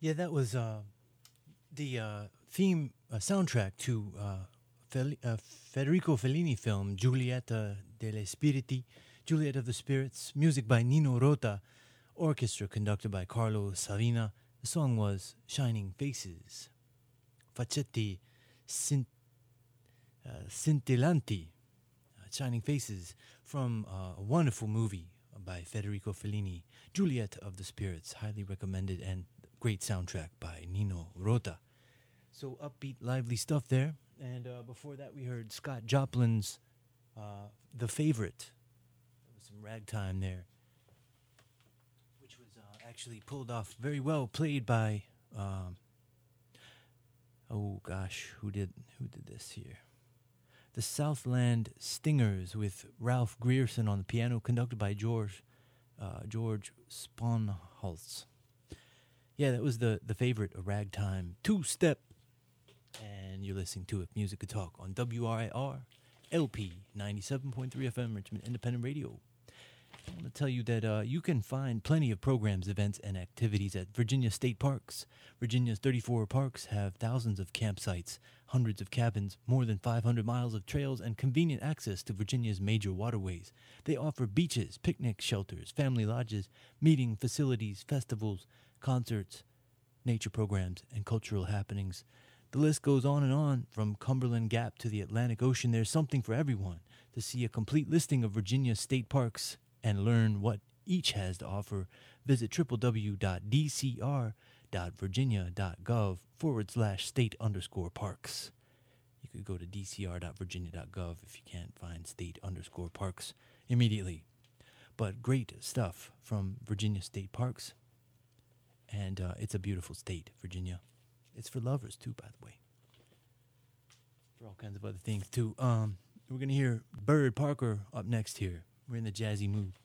Yeah, that was the theme soundtrack to Federico Fellini film Giulietta degli Spiriti, Juliet of the Spirits, music by Nino Rota, orchestra conducted by Carlo Savina. The song was Shining Faces, Faccetti Scintillanti, Shining Faces, from a wonderful movie by Federico Fellini, Juliet of the Spirits, highly recommended, and great soundtrack by Nino Rota. So upbeat, lively stuff there. And before that, we heard Scott Joplin's The Favorite. There was some ragtime there, which was actually pulled off very well, played by, oh gosh, who did this here? The Southland Stingers with Ralph Grierson on the piano, conducted by George Sponholz. Yeah, that was the Favorite, a ragtime two-step. And you're listening to it, Music Could Talk, on WRIR, LP 97.3 FM, Richmond Independent Radio. I want to tell you that you can find plenty of programs, events, and activities at Virginia State Parks. Virginia's 34 parks have thousands of campsites, hundreds of cabins, more than 500 miles of trails, and convenient access to Virginia's major waterways. They offer beaches, picnic shelters, family lodges, meeting facilities, festivals, concerts, nature programs, and cultural happenings. The list goes on, from Cumberland Gap to the Atlantic Ocean. There's something for everyone. To see a complete listing of Virginia state parks and learn what each has to offer, visit www.dcr.virginia.gov/state_parks. You could go to dcr.virginia.gov if you can't find state_parks immediately. But great stuff from Virginia State Parks. And it's a beautiful state, Virginia. It's for lovers, too, by the way. For all kinds of other things, too. We're going to hear Bird Parker up next here. We're in the jazzy mood.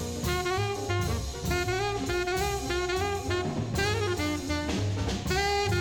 Thank you.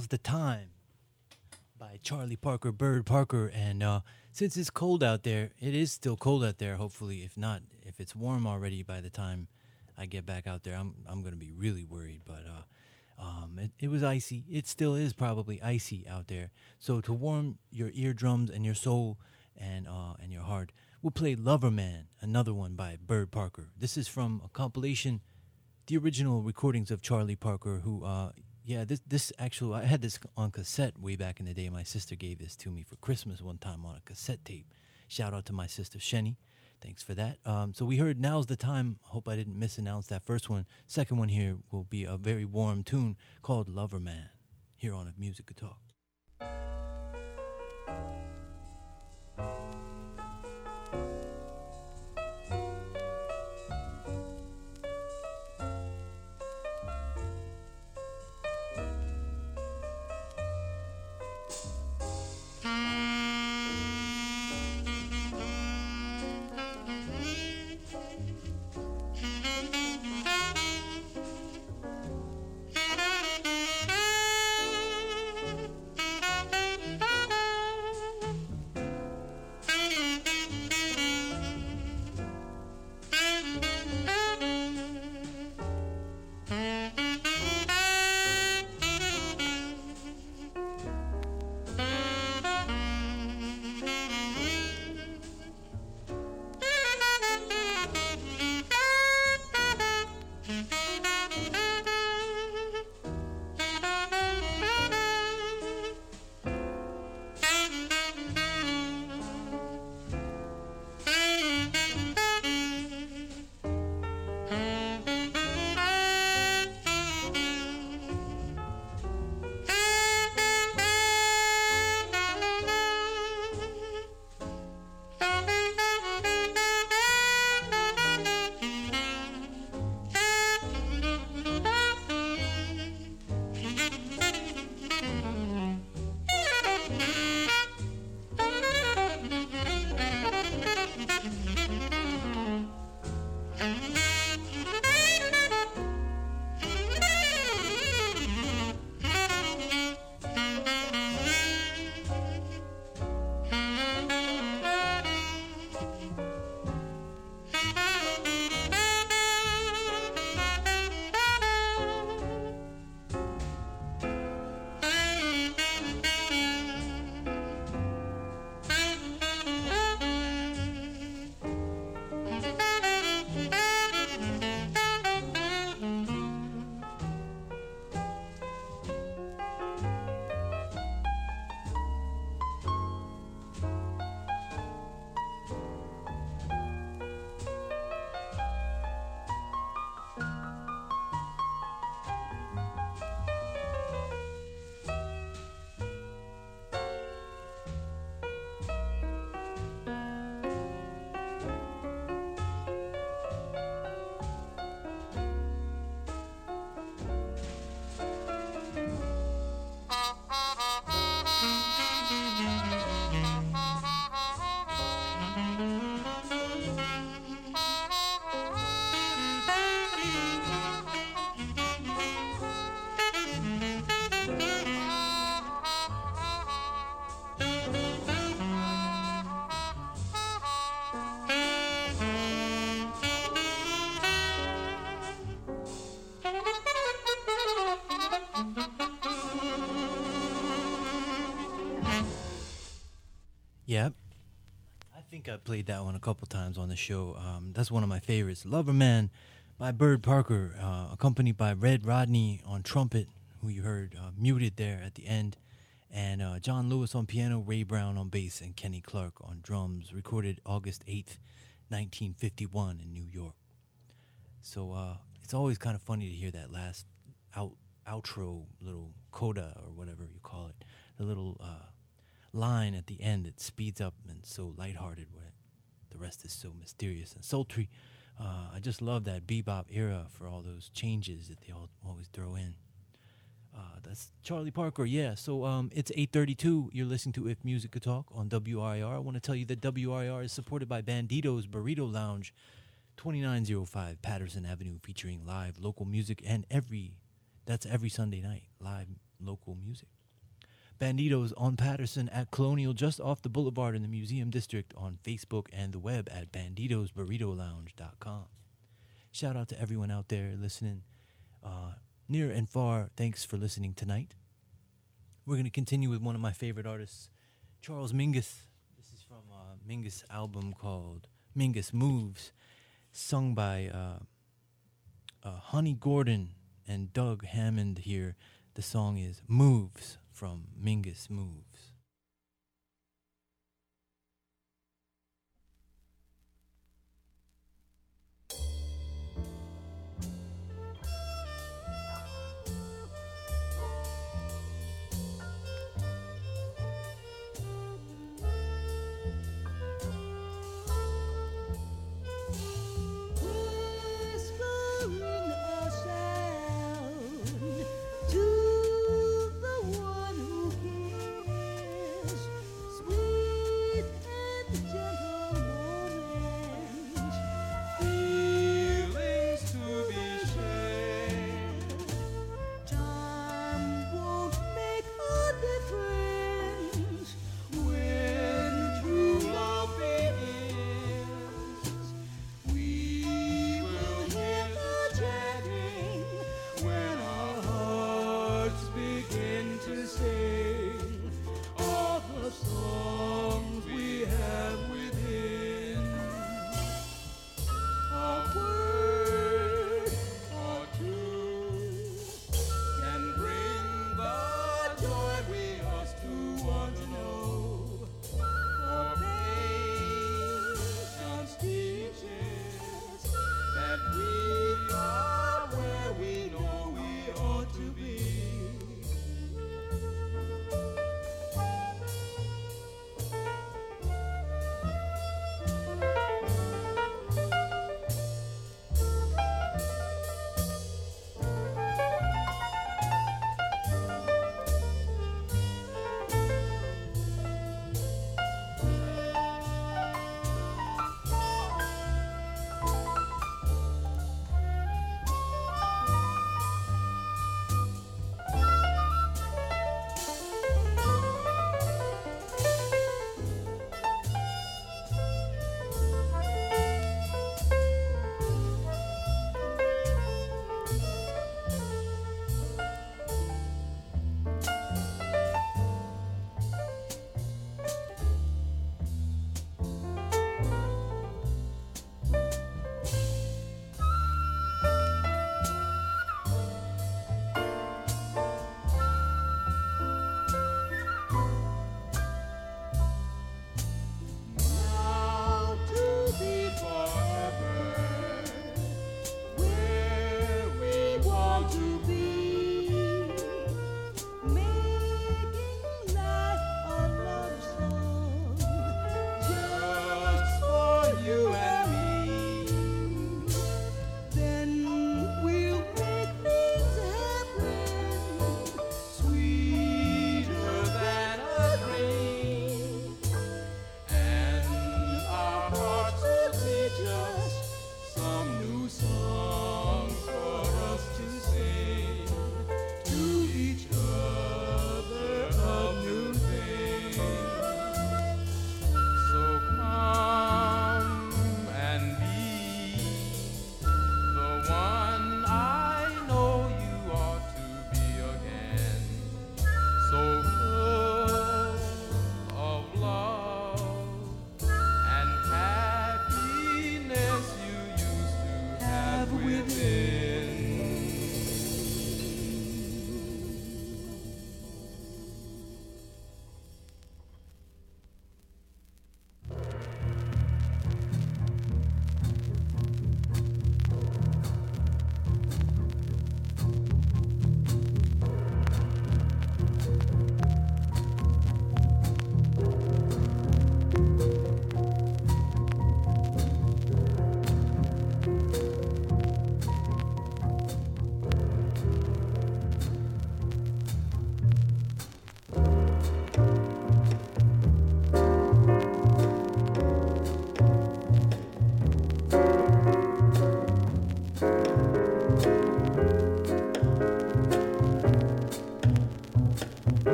Now's the Time by Charlie Parker, Bird Parker. And since it's cold out there, it is still cold out there, hopefully. If not, if it's warm already by the time I get back out there, I'm going to be really worried. But it was icy. It still is probably icy out there. So to warm your eardrums and your soul and your heart, we'll play Lover Man, another one by Bird Parker. This is from a compilation, the original recordings of Charlie Parker, who, this actually, I had this on cassette way back in the day. My sister gave this to me for Christmas one time on a cassette tape. Shout out to my sister, Shenny. Thanks for that. So we heard Now's the Time. Hope I didn't misannounce that first one. Second one here will be a very warm tune called Lover Man, here on A Music Could Talk. Yep. I think I played that one a couple times on the show. That's one of my favorites. Lover Man by Bird Parker, accompanied by Red Rodney on trumpet, who you heard muted there at the end, and John Lewis on piano, Ray Brown on bass, and Kenny Clark on drums, recorded August 8th, 1951 in New York. So it's always kind of funny to hear that last outro little coda, or whatever you call it, the little line at the end that speeds up and so lighthearted when the rest is so mysterious and sultry. I just love that bebop era for all those changes that they always throw in. That's Charlie Parker, yeah. So it's 8:32. You're listening to If Music Could Talk on WRIR. I want to tell you that WRIR is supported by Bandito's Burrito Lounge, 2905 Patterson Avenue, featuring live local music and every Sunday night, live local music. Banditos on Patterson at Colonial, just off the boulevard in the Museum District, on Facebook and the web at banditosburritolounge.com. Shout out to everyone out there listening near and far. Thanks for listening tonight. We're going to continue with one of my favorite artists, Charles Mingus. This is from a Mingus album called Mingus Moves, sung by Honey Gordon and Doug Hammond here. The song is Moves from Mingus Moves. Whispering a sound to the one who cares.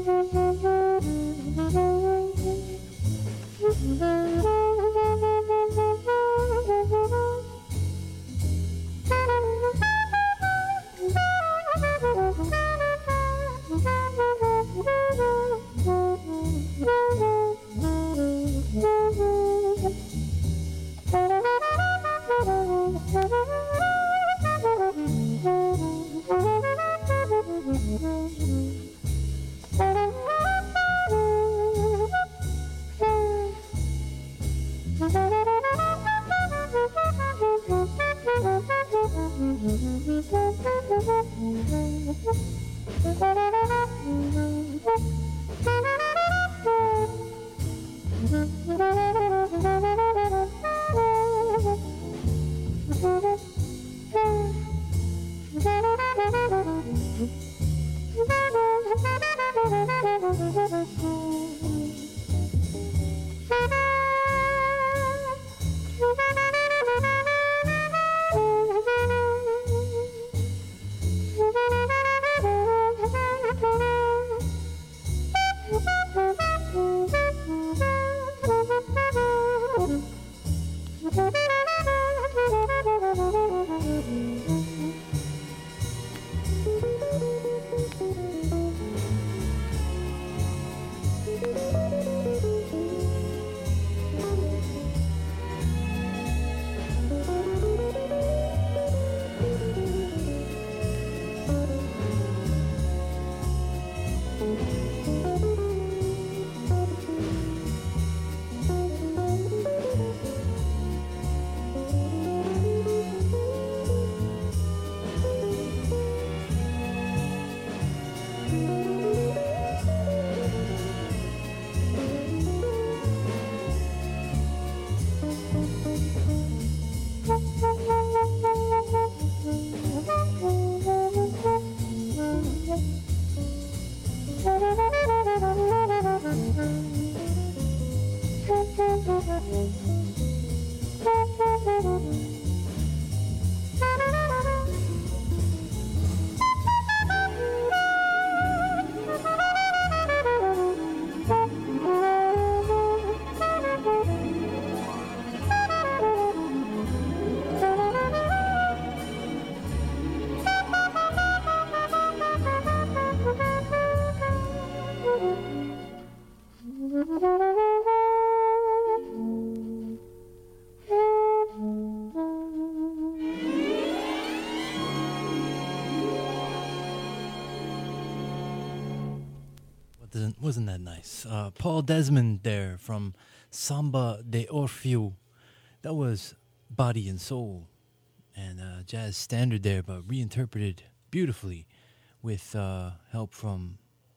Wasn't that nice? Paul Desmond there from Samba de Orfeu. That was Body and Soul, and jazz standard there, but reinterpreted beautifully with help from,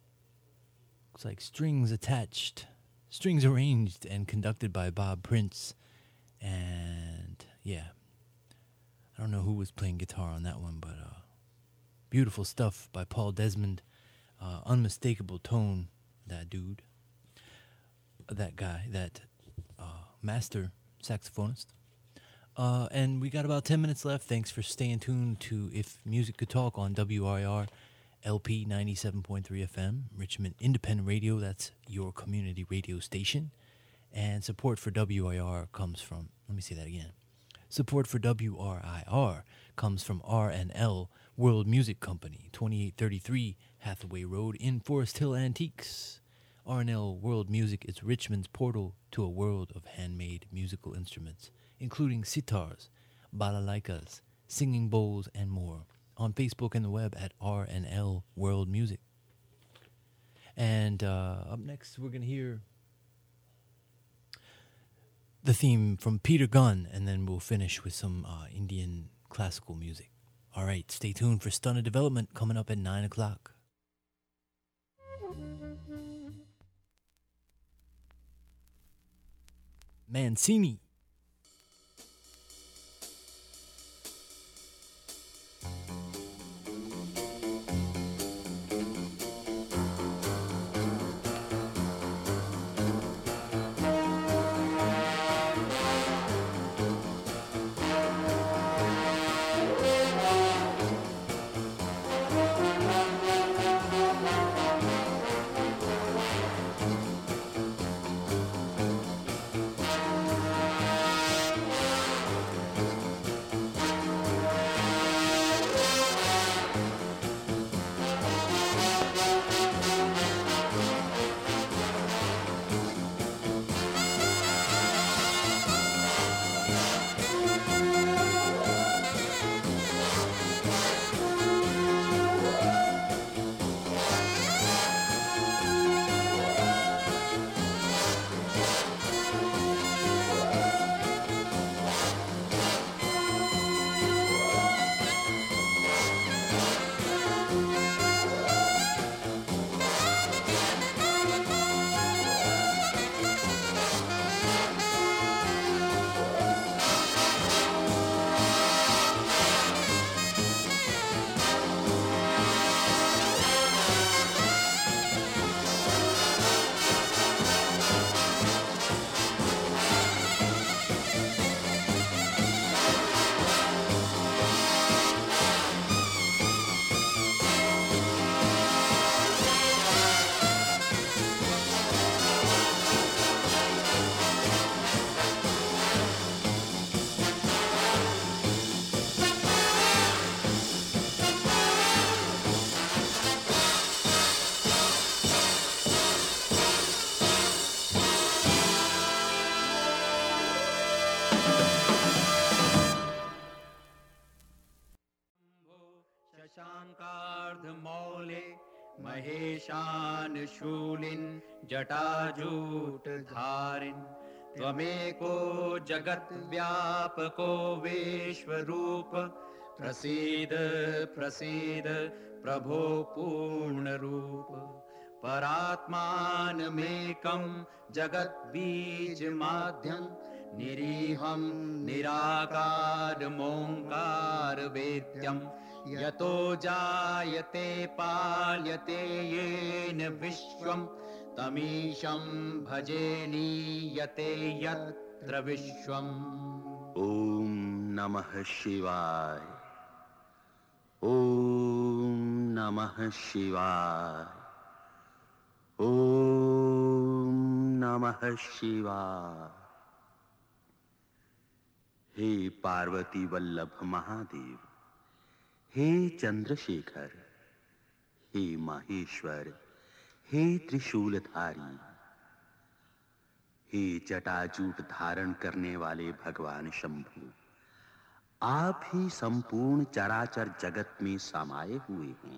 looks like strings attached, strings arranged and conducted by Bob Prince. And yeah, I don't know who was playing guitar on that one, but beautiful stuff by Paul Desmond. Unmistakable tone, that dude, that guy, that master saxophonist. And we got about 10 minutes left. Thanks for staying tuned to If Music Could Talk on WRIR LP 97.3 FM, Richmond Independent Radio. That's your community radio station. And support for WIR comes from, let me say that again. Support for WRIR comes from R&L World Music Company, 2833 Hathaway Road in Forest Hill Antiques. R&L World Music is Richmond's portal to a world of handmade musical instruments, including sitars, balalaikas, singing bowls, and more. On Facebook and the web at R&L World Music. And up next, we're going to hear the theme from Peter Gunn, and then we'll finish with some Indian classical music. All right, stay tuned for Stunner Development coming up at 9 o'clock. Mancini. रूपिन् जटाजूटधारिन् त्वमेको जगद्व्यापको विश्वरूप प्रसीद प्रसीद प्रभो पूर्णरूप परात्मानमेकं जगद्बीजमाद्यं निरीहं निराकारमोङ्कारवेद्यं यतो जायते पाल्यते येन विश्वं तमीशं भजे नीयते यत्र विश्वम्। ॐ नमः शिवाय। ॐ नमः शिवाय। ॐ नमः शिवाय। हे पार्वती वल्लभ महादेव, हे चंद्रशेखर, हे माहेश्वर, हे त्रिशूलधारी, हे जटाजूट धारण करने वाले भगवान शंभु, आप ही संपूर्ण चराचर जगत में समाये हुए हैं।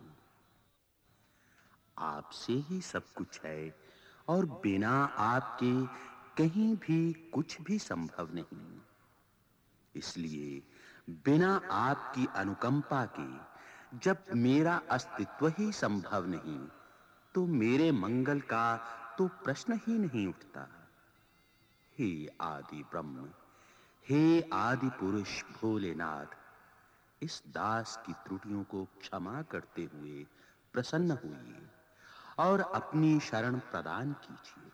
आपसे ही सब कुछ है और बिना आपके कहीं भी कुछ भी संभव नहीं। इसलिए बिना आपकी अनुकंपा के जब मेरा अस्तित्व ही संभव नहीं तो मेरे मंगल का तो प्रश्न ही नहीं उठता। हे आदि ब्रह्म, हे आदि पुरुष भोलेनाथ, इस दास की त्रुटियों को क्षमा करते हुए प्रसन्न होइए और अपनी शरण प्रदान कीजिए।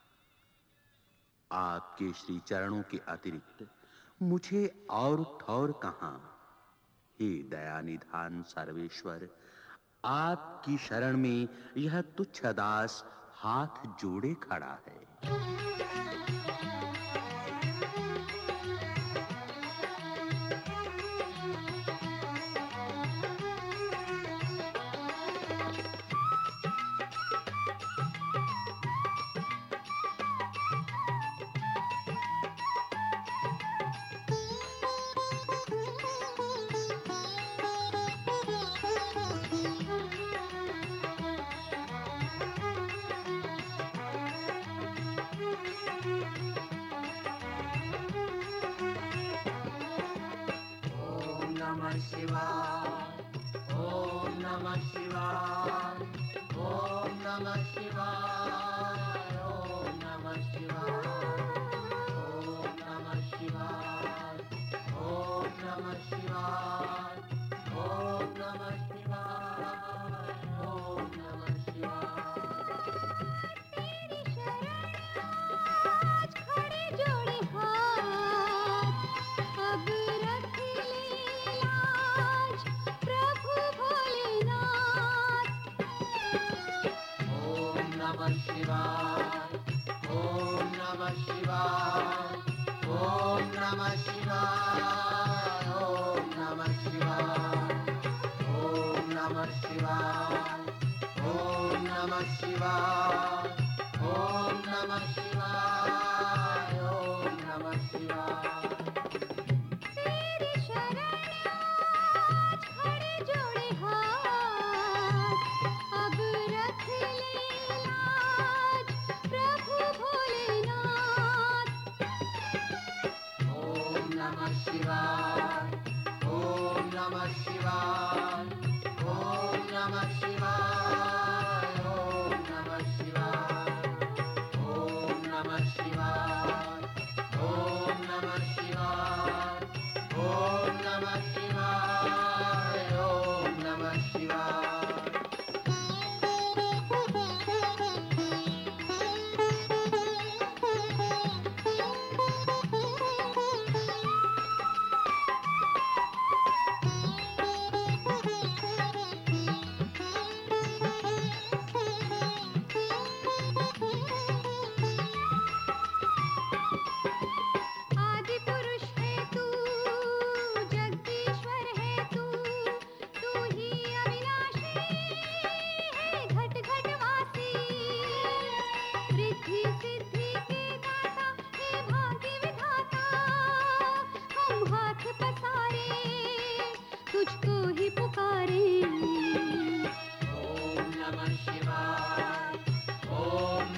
आपके श्री चरणों के अतिरिक्त मुझे और ठौर कहां। हे दया निधान सर्वेश्वर, आपकी शरण में यह तुच्छ दास हाथ जोड़े खड़ा है।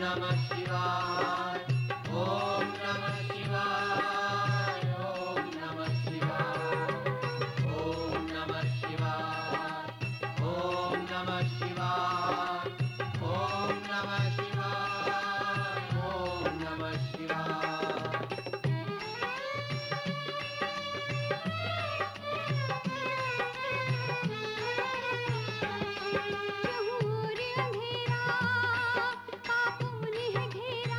नमः शिवाय ओम नमः शिवाय ओम नमः शिवाय ओम नमः शिवाय ओम नमः शिवाय ओम नमः शिवाय ओम नमः शिवाय चहुर अंधेरा पापों ने है घेरा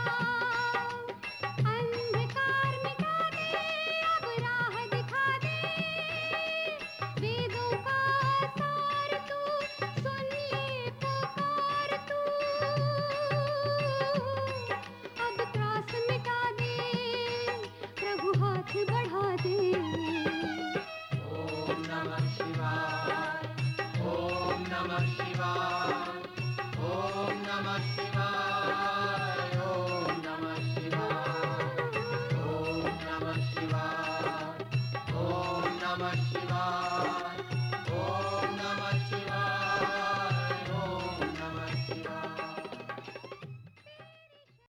अंधकार मिटा दे अब राह दिखा दे वेदों का सार तू सुन ले पुकार तू अब त्रास मिटा दे प्रभु हाथ बढ़ा दे ओम नमः शिवाय ओम नमः शिवाय ओम नमः शिवाय ओम नमः शिवाय ओम नमः शिवाय ओम नमः शिवाय ओम नमः